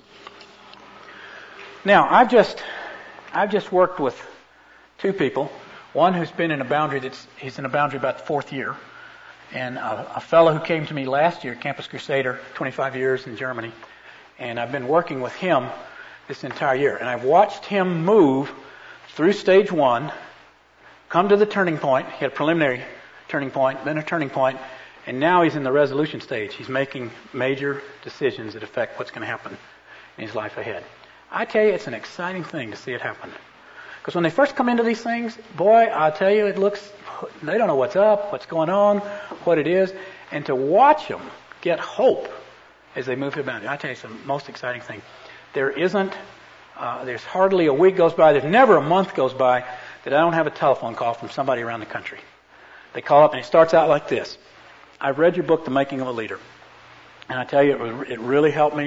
Now, I've just I've just worked with two people. One who's been in a boundary that's he's in a boundary about the fourth year, and a, a fellow who came to me last year, Campus Crusader, twenty-five years in Germany, and I've been working with him this entire year, and I've watched him move through stage one. Come to the turning point. He had a preliminary turning point, then a turning point, and now he's in the resolution stage. He's making major decisions that affect what's going to happen in his life ahead. I tell you, it's an exciting thing to see it happen. Because when they first come into these things, boy, I tell you, it looks, they don't know what's up, what's going on, what it is, and to watch them get hope as they move through the boundary. I tell you, it's the most exciting thing. There isn't, uh, there's hardly a week goes by, there's never a month goes by that I don't have a telephone call from somebody around the country. They call up and it starts out like this. I've read your book, The Making of a Leader. And I tell you, it, it really helped me.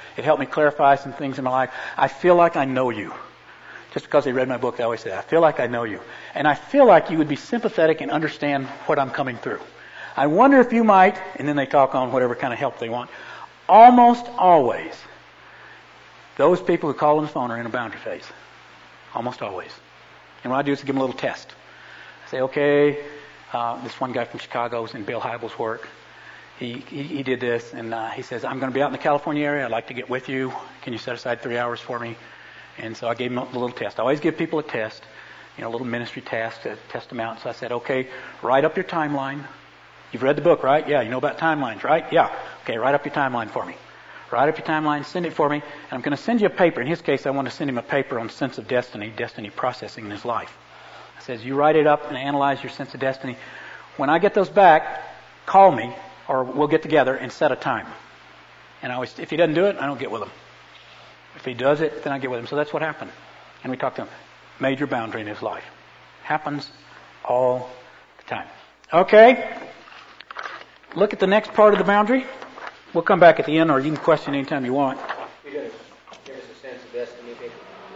It helped me clarify some things in my life. I feel like I know you. Just because they read my book, they always say, I feel like I know you. And I feel like you would be sympathetic and understand what I'm coming through. I wonder if you might, and then they talk on whatever kind of help they want. Almost always, those people who call on the phone are in a boundary phase. Almost always. And what I do is give them a little test. I say, okay, uh, this one guy from Chicago was in Bill Hybels' work. He, he, he did this, and uh, he says, I'm going to be out in the California area. I'd like to get with you. Can you set aside three hours for me? And so I gave him a little test. I always give people a test, you know, a little ministry task to test them out. So I said, okay, write up your timeline. You've read the book, right? Yeah, you know about timelines, right? Yeah. Okay, write up your timeline for me. Write up your timeline, send it for me, and I'm going to send you a paper. In his case, I want to send him a paper on sense of destiny, destiny processing in his life. I says, you write it up and analyze your sense of destiny. When I get those back, call me, or we'll get together and set a time. And I always, if he doesn't do it, I don't get with him. If he does it, then I get with him. So that's what happened. And we talked to him. Major boundary in his life. Happens all the time. Okay. Look at the next part of the boundary. We'll come back at the end, or you can question anytime you want. You're going to give us a sense of destiny, Dick?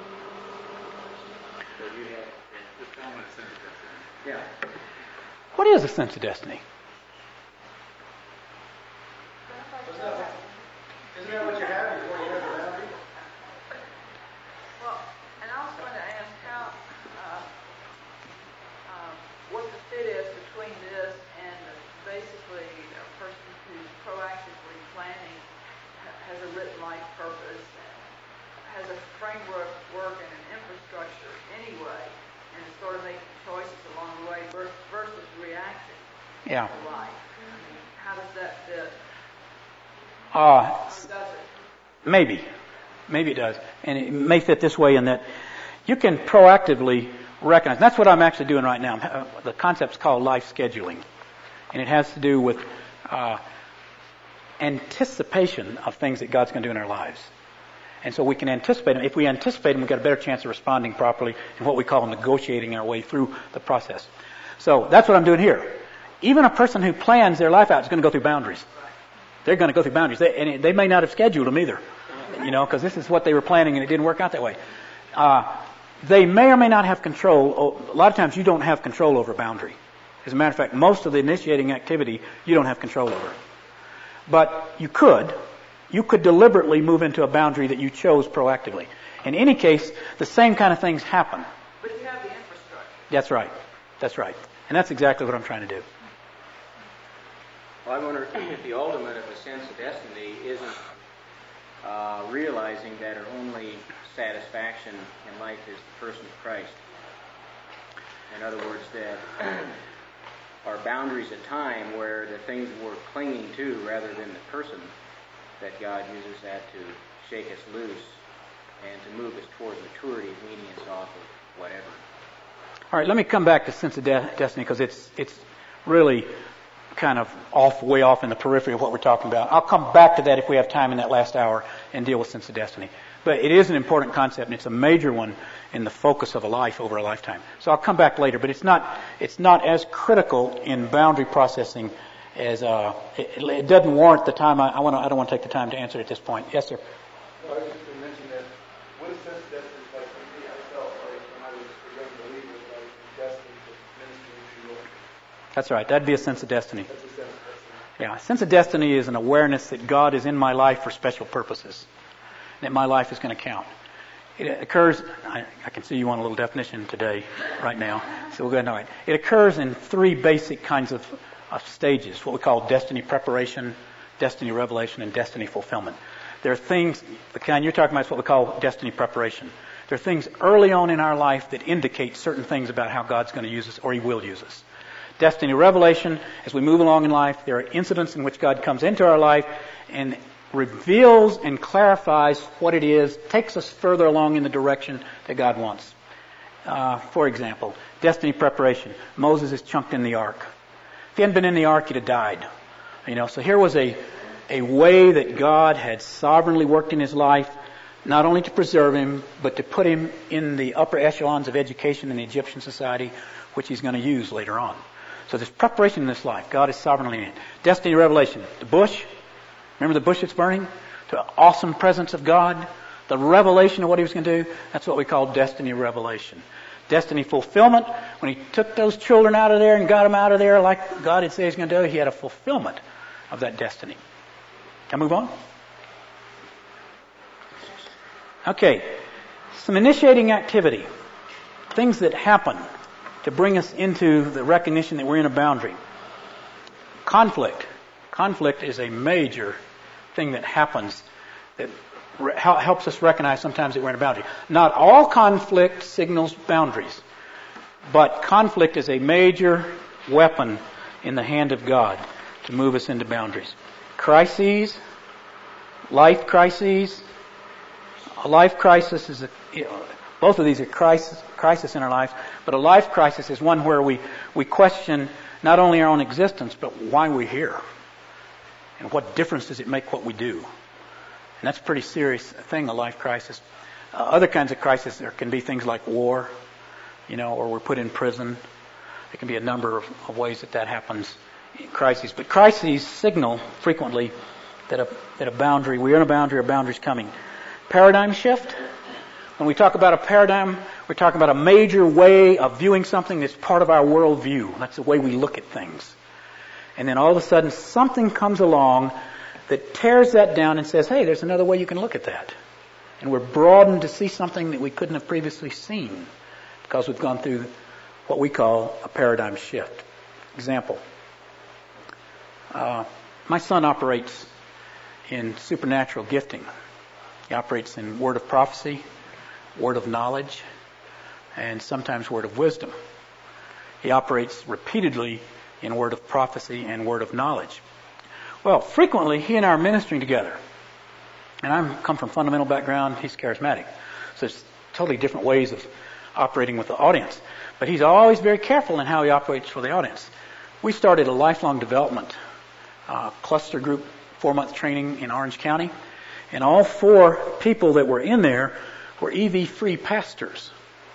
So you have the sense of destiny. Yeah. What is a sense of destiny? Isn't that what you have before you have the boundary? Well, and I was going to ask how, uh, uh, what the fit is between this and basically a person who's proactively planning, ha- has a written life purpose, has a framework, work, and an infrastructure anyway, and is sort of making choices along the way versus, versus reacting Yeah. to life. I mean, how does that fit? Uh, Or does it? maybe. Maybe it does. And it may fit this way in that you can proactively recognize. That's what I'm actually doing right now. Uh, The concept's called life scheduling. And it has to do with uh, anticipation of things that God's going to do in our lives. And so we can anticipate them. If we anticipate them, we've got a better chance of responding properly in what we call negotiating our way through the process. So that's what I'm doing here. Even a person who plans their life out is going to go through boundaries. They're going to go through boundaries. They, and they may not have scheduled them either, you know, because this is what they were planning and it didn't work out that way. Uh, they may or may not have control. A lot of times you don't have control over boundary. As a matter of fact, most of the initiating activity you don't have control over. But you could. You could deliberately move into a boundary that you chose proactively. In any case, the same kind of things happen. But you have the infrastructure. That's right. That's right. And that's exactly what I'm trying to do. Well, I wonder if the ultimate of a sense of destiny isn't uh, realizing that our only satisfaction in life is the person of Christ. In other words, that our boundaries at time where the things we're clinging to rather than the person, that God uses that to shake us loose and to move us toward maturity, weaning us off of whatever. All right, let me come back to sense of de- destiny because it's it's really kind of off, way off in the periphery of what we're talking about. I'll come back to that if we have time in that last hour and deal with sense of destiny. But it is an important concept, and it's a major one in the focus of a life over a lifetime. So I'll come back later, but it's not it's not as critical in boundary processing as uh, it, it doesn't warrant the time. I, I want I don't want to take the time to answer it at this point. Yes, sir. No, I was just going to mention that what a sense of destiny is like for me. I felt like when I was a young believer that I was destined to minister in New York. That's right. That'd be a sense of destiny. That's a sense of destiny. Yeah, a sense of destiny is an awareness that God is in my life for special purposes, that my life is going to count. It occurs, I, I can see you want a little definition today, right now, so we'll go ahead and all right. It occurs in three basic kinds of, of stages, what we call destiny preparation, destiny revelation, and destiny fulfillment. There are things, the kind you're talking about is what we call destiny preparation. There are things early on in our life that indicate certain things about how God's going to use us or He will use us. Destiny revelation, as we move along in life, there are incidents in which God comes into our life and reveals and clarifies what it is, takes us further along in the direction that God wants. Uh, for example, destiny preparation. Moses is chunked in the ark. If he hadn't been in the ark, he'd have died. You know, so here was a, a way that God had sovereignly worked in his life, not only to preserve him, but to put him in the upper echelons of education in the Egyptian society, which he's going to use later on. So there's preparation in this life. God is sovereignly in it. Destiny revelation. The bush. Remember the bush that's burning? to an awesome presence of God, the revelation of what He was going to do. That's what we call destiny revelation. Destiny fulfillment, when He took those children out of there and got them out of there like God had said He was going to do, He had a fulfillment of that destiny. Can I move on? Okay. Some initiating activity. Things that happen to bring us into the recognition that we're in a boundary. Conflict. Conflict is a major thing that happens that re- helps us recognize sometimes that we're in a boundary. Not all conflict signals boundaries, but conflict is a major weapon in the hand of God to move us into boundaries. Crises, life crises. A life crisis is a, you know, both of these are crisis, crisis in our lives, but a life crisis is one where we, we question not only our own existence, but why we're here. And what difference does it make what we do? And that's a pretty serious thing, a life crisis. Uh, other kinds of crises, there can be things like war, you know, or we're put in prison. There can be a number of, of ways that that happens in crises. But crises signal frequently that a, that a boundary, we're in a boundary, a boundary's coming. Paradigm shift. When we talk about a paradigm, we're talking about a major way of viewing something that's part of our worldview. That's the way we look at things. And then all of a sudden something comes along that tears that down and says, hey, there's another way you can look at that. And we're broadened to see something that we couldn't have previously seen because we've gone through what we call a paradigm shift. Example. Uh, my son operates in supernatural gifting. He operates in word of prophecy, word of knowledge, and sometimes word of wisdom. He operates repeatedly in word of prophecy and word of knowledge. Well, frequently he and I are ministering together. And I come from fundamental background, he's charismatic. So it's totally different ways of operating with the audience. But he's always very careful in how he operates for the audience. We started a lifelong development uh, cluster group, four-month training in Orange County. And all four people that were in there were E V-free pastors.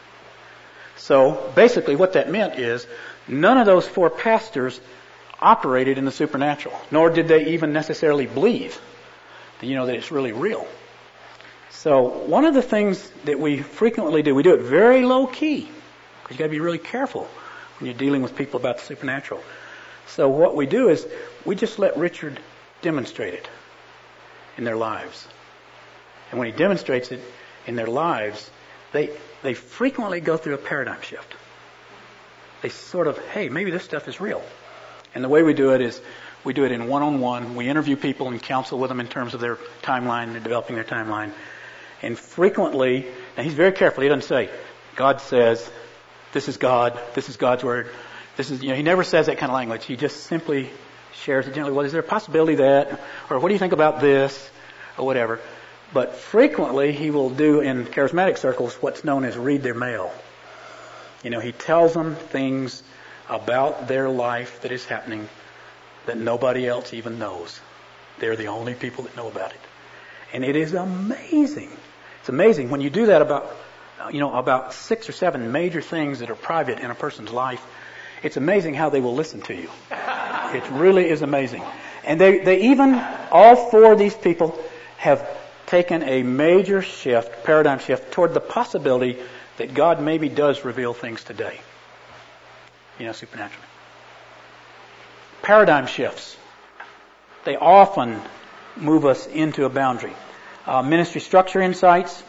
So basically what that meant is none of those four pastors operated in the supernatural, nor did they even necessarily believe that, you know, that it's really real. So one of the things that we frequently do, we do it very low key, because you've got to be really careful when you're dealing with people about the supernatural. So what we do is we just let Richard demonstrate it in their lives. And when he demonstrates it in their lives, they they frequently go through a paradigm shift. They sort of, hey, maybe this stuff is real. And the way we do it is we do it in one-on-one. We interview people and counsel with them in terms of their timeline. They're developing their timeline. And frequently, now he's very careful. He doesn't say, God says, this is God, this is God's word. This is, you know, he never says that kind of language. He just simply shares it generally. Well, is there a possibility that, or what do you think about this, or whatever. But frequently he will do in charismatic circles what's known as read their mail. You know, he tells them things about their life that is happening that nobody else even knows. They're the only people that know about it. And it is amazing. It's amazing when you do that about, you know, about six or seven major things that are private in a person's life. It's amazing how they will listen to you. It really is amazing. And they, they even, all four of these people have taken a major shift, paradigm shift, toward the possibility that God maybe does reveal things today. You know, supernaturally. Paradigm shifts. They often move us into a boundary. Uh, ministry structure insights.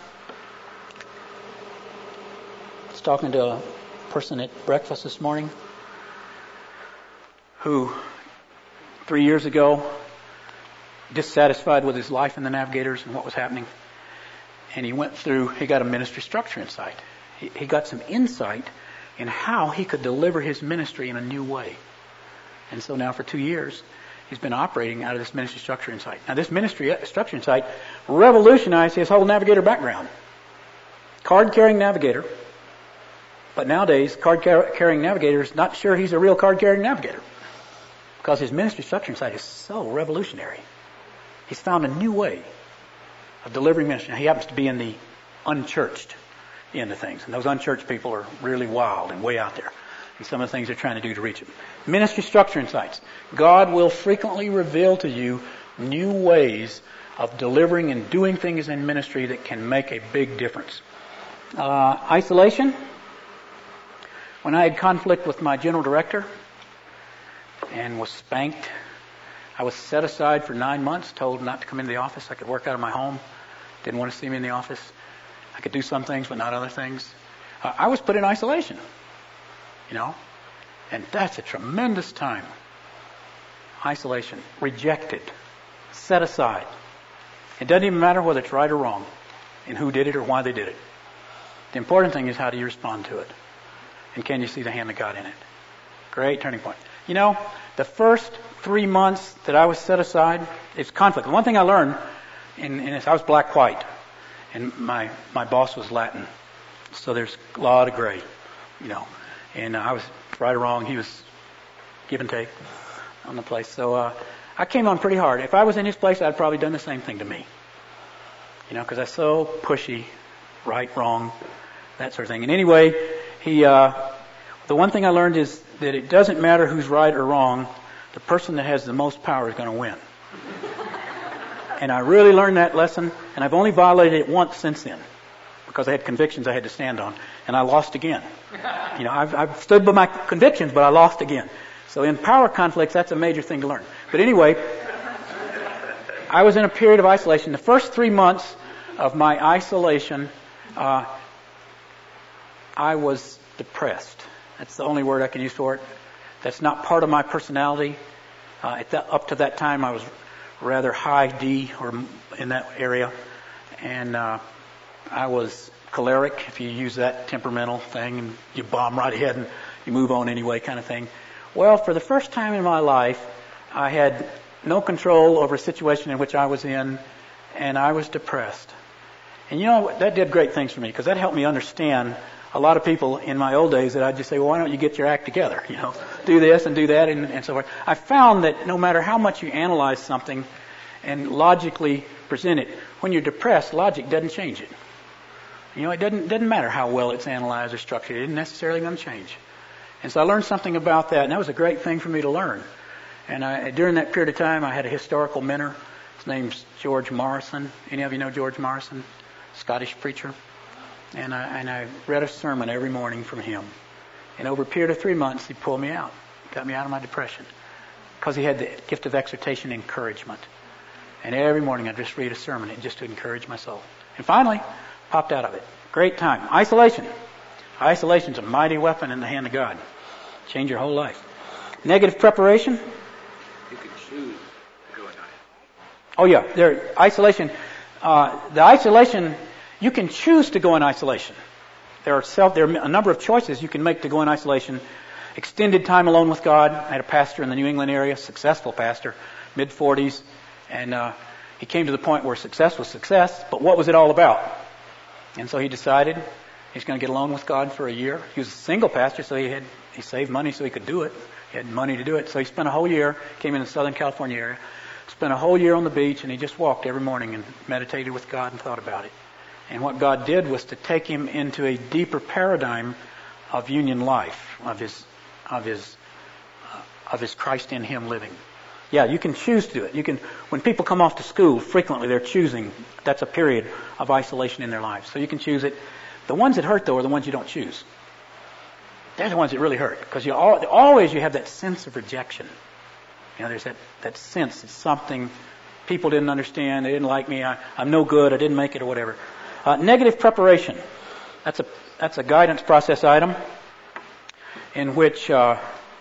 I was talking to a person at breakfast this morning who three years ago, dissatisfied with his life in the Navigators and what was happening, and he went through, he got a ministry structure insight. He, he got some insight in how he could deliver his ministry in a new way. And so now for two years, he's been operating out of this ministry structure insight. Now this ministry structure insight revolutionized his whole Navigator background. Card-carrying Navigator. But nowadays, card-carrying Navigator is not sure he's a real card-carrying Navigator. Because his ministry structure insight is so revolutionary. He's found a new way of delivering ministry. Now, he happens to be in the unchurched end of things. And those unchurched people are really wild and way out there. And some of the things they're trying to do to reach them. Ministry structure insights. God will frequently reveal to you new ways of delivering and doing things in ministry that can make a big difference. Uh, isolation. When I had conflict with my general director and was spanked, I was set aside for nine months, told not to come into the office. I could work out of my home. Didn't want to see me in the office. I could do some things, but not other things. Uh, I was put in isolation, you know, and that's a tremendous time. Isolation, rejected, set aside. It doesn't even matter whether it's right or wrong and who did it or why they did it. The important thing is how do you respond to it? And can you see the hand of God in it? Great turning point. You know, the first three months that I was set aside, it's conflict. The one thing I learned, in, in this, I was black-white, and my, my boss was Latin. So there's a lot of gray, you know. And uh, I was right or wrong. He was give and take on the place. So uh, I came on pretty hard. If I was in his place, I'd probably done the same thing to me. You know, because I was so pushy, right, wrong, that sort of thing. And anyway, he, uh, the one thing I learned is that it doesn't matter who's right or wrong. The person that has the most power is going to win. And I really learned that lesson, and I've only violated it once since then, because I had convictions I had to stand on, and I lost again. You know, I've, I've stood by my convictions, but I lost again. So in power conflicts, that's a major thing to learn. But anyway, I was in a period of isolation. The first three months of my isolation, uh, I was depressed. That's the only word I can use for it. That's not part of my personality. Uh, at that, up to that time, I was rather high D or in that area, and uh, I was choleric, if you use that temperamental thing, and you bomb right ahead and you move on anyway, kind of thing. Well, for the first time in my life, I had no control over a situation in which I was in, and I was depressed. And you know, that did great things for me, because that helped me understand a lot of people in my old days that I'd just say, well, why don't you get your act together? You know, do this and do that and, and so forth. I found that no matter how much you analyze something and logically present it, when you're depressed, logic doesn't change it. You know, it doesn't doesn't matter how well it's analyzed or structured. It isn't necessarily going to change. And so I learned something about that, and that was a great thing for me to learn. And I, during that period of time, I had a historical mentor. His name's George Morrison. Any of you know George Morrison? Scottish preacher. And I, and I read a sermon every morning from him. And over a period of three months, he pulled me out, got me out of my depression, because he had the gift of exhortation and encouragement. And every morning I'd just read a sermon just to encourage my soul. And finally, popped out of it. Great time. Isolation. Isolation's a mighty weapon in the hand of God. Change your whole life. Negative preparation. You can choose to go in isolation. Oh yeah, there. Isolation. Uh, the isolation. You can choose to go in isolation. There are self. There are a number of choices you can make to go in isolation. Extended time alone with God. I had a pastor in the New England area, successful pastor, mid forties, and uh, he came to the point where success was success. But what was it all about? And so he decided he's going to get alone with God for a year. He was a single pastor, so he had he saved money so he could do it. He had money to do it, so he spent a whole year. Came in the Southern California area, spent a whole year on the beach, and he just walked every morning and meditated with God and thought about it. And what God did was to take him into a deeper paradigm of union life, of his, of his, uh, of his Christ in him living. Yeah, you can choose to do it. You can. When people come off to school, frequently they're choosing. That's a period of isolation in their lives. So you can choose it. The ones that hurt, though, are the ones you don't choose. They're the ones that really hurt, because you all, always you have that sense of rejection. You know, there's that that sense that something people didn't understand. They didn't like me. I, I'm no good. I didn't make it, or whatever. Uh, negative preparation. That's a that's a guidance process item in which uh,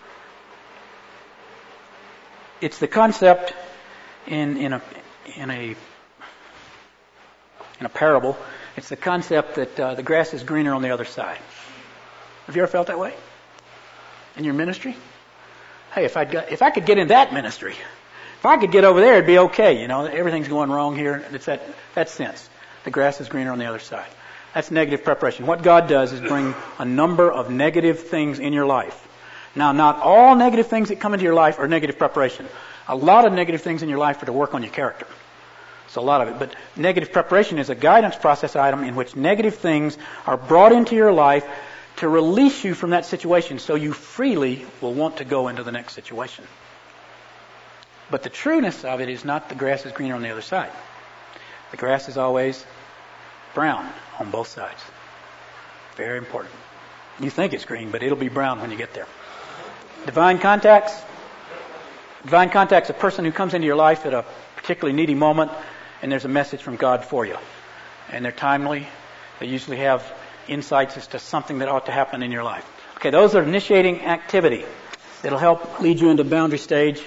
it's the concept in in a in a in a parable. It's the concept that uh, the grass is greener on the other side. Have you ever felt that way in your ministry? Hey, if I if I could get in that ministry, if I could get over there, it'd be okay. You know, everything's going wrong here. It's that that sense. The grass is greener on the other side. That's negative preparation. What God does is bring a number of negative things in your life. Now, not all negative things that come into your life are negative preparation. A lot of negative things in your life are to work on your character. So a lot of it. But negative preparation is a guidance process item in which negative things are brought into your life to release you from that situation so you freely will want to go into the next situation. But the trueness of it is not the grass is greener on the other side. The grass is always brown on both sides. Very important. You think it's green, but it'll be brown when you get there. Divine contacts. Divine contact's a person who comes into your life at a particularly needy moment, and there's a message from God for you. And they're timely. They usually have insights as to something that ought to happen in your life. Okay, those are initiating activity that'll help lead you into boundary stage.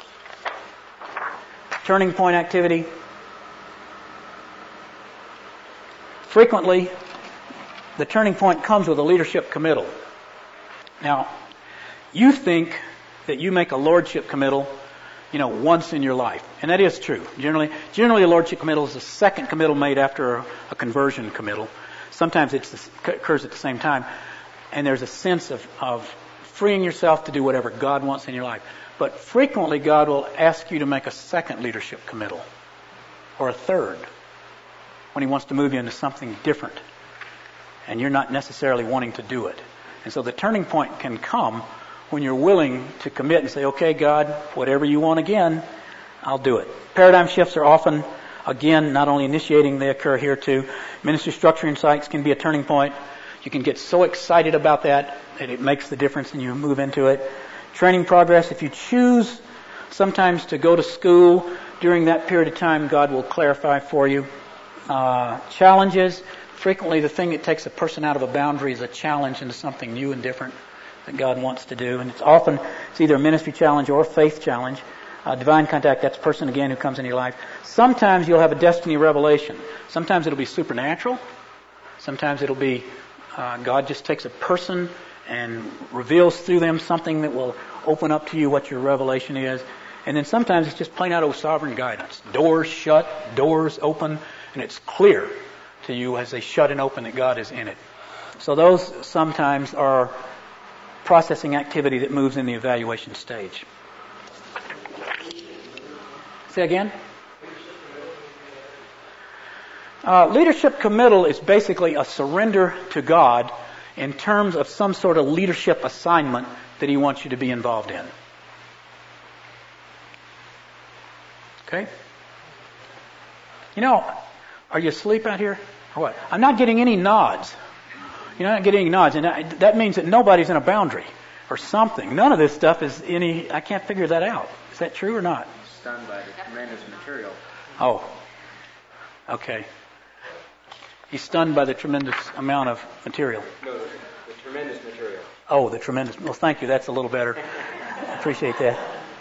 Turning point activity. Frequently, the turning point comes with a leadership committal. Now, you think that you make a lordship committal, you know, once in your life. And that is true. Generally, generally a lordship committal is the second committal made after a, a conversion committal. Sometimes it occurs at the same time. And there's a sense of, of freeing yourself to do whatever God wants in your life. But frequently God will ask you to make a second leadership committal. Or a third. When He wants to move you into something different. And you're not necessarily wanting to do it. And so the turning point can come when you're willing to commit and say, okay, God, whatever you want again, I'll do it. Paradigm shifts are often, again, not only initiating, they occur here too. Ministry structure insights can be a turning point. You can get so excited about that that it makes the difference and you move into it. Training progress, if you choose sometimes to go to school during that period of time, God will clarify for you. Uh, challenges, frequently the thing that takes a person out of a boundary is a challenge into something new and different that God wants to do. And it's often, it's either a ministry challenge or a faith challenge. Uh, divine contact, that's a person again who comes into your life. Sometimes you'll have a destiny revelation. Sometimes it'll be supernatural. Sometimes it'll be uh, God just takes a person and reveals through them something that will open up to you what your revelation is. And then sometimes it's just plain out of sovereign guidance. Doors shut, doors open, and it's clear to you as they shut and open that God is in it. So those sometimes are processing activity that moves in the evaluation stage. Say again? Uh, leadership committal is basically a surrender to God in terms of some sort of leadership assignment that He wants you to be involved in. Okay? You know, are you asleep out here? Or what? I'm not getting any nods. You're not getting any nods. And that means that nobody's in a boundary or something. None of this stuff is any, I can't figure that out. Is that true or not? Stunned by the tremendous material. Oh. Okay. He's stunned by the tremendous amount of material. No, the, the tremendous material. Oh, the tremendous. Well, thank you. That's a little better. I appreciate that.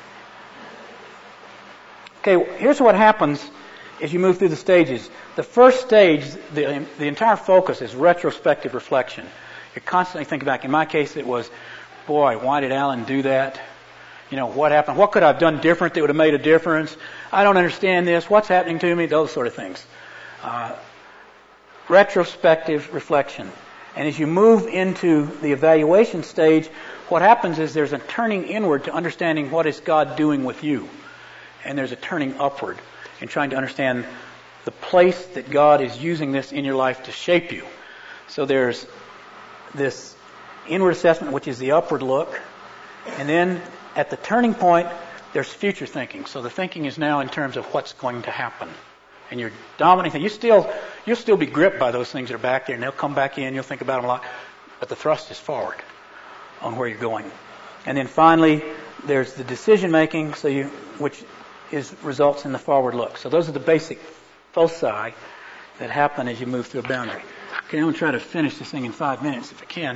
Okay, here's what happens as you move through the stages. The first stage, the, the entire focus is retrospective reflection. You're constantly thinking back. In my case, it was, boy, why did Alan do that? You know, what happened? What could I have done different that would have made a difference? I don't understand this. What's happening to me? Those sort of things. Uh, retrospective reflection. And as you move into the evaluation stage, what happens is there's a turning inward to understanding what is God doing with you. And there's a turning upward in trying to understand the place that God is using this in your life to shape you. So there's this inward assessment, which is the upward look. And then at the turning point, there's future thinking. So the thinking is now in terms of what's going to happen. And you're dominating. You still, you'll still be gripped by those things that are back there, and they'll come back in. You'll think about them a lot. But the thrust is forward on where you're going. And then finally, there's the decision making, so you, which is results in the forward look. So those are the basic foci that happen as you move through a boundary. Okay, I'm going to try to finish this thing in five minutes if I can.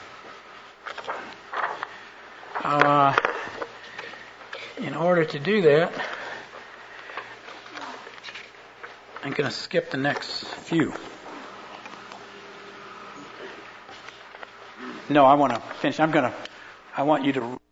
Uh, in order to do that, I'm going to skip the next few. No, I want to finish. I'm going to, I want you to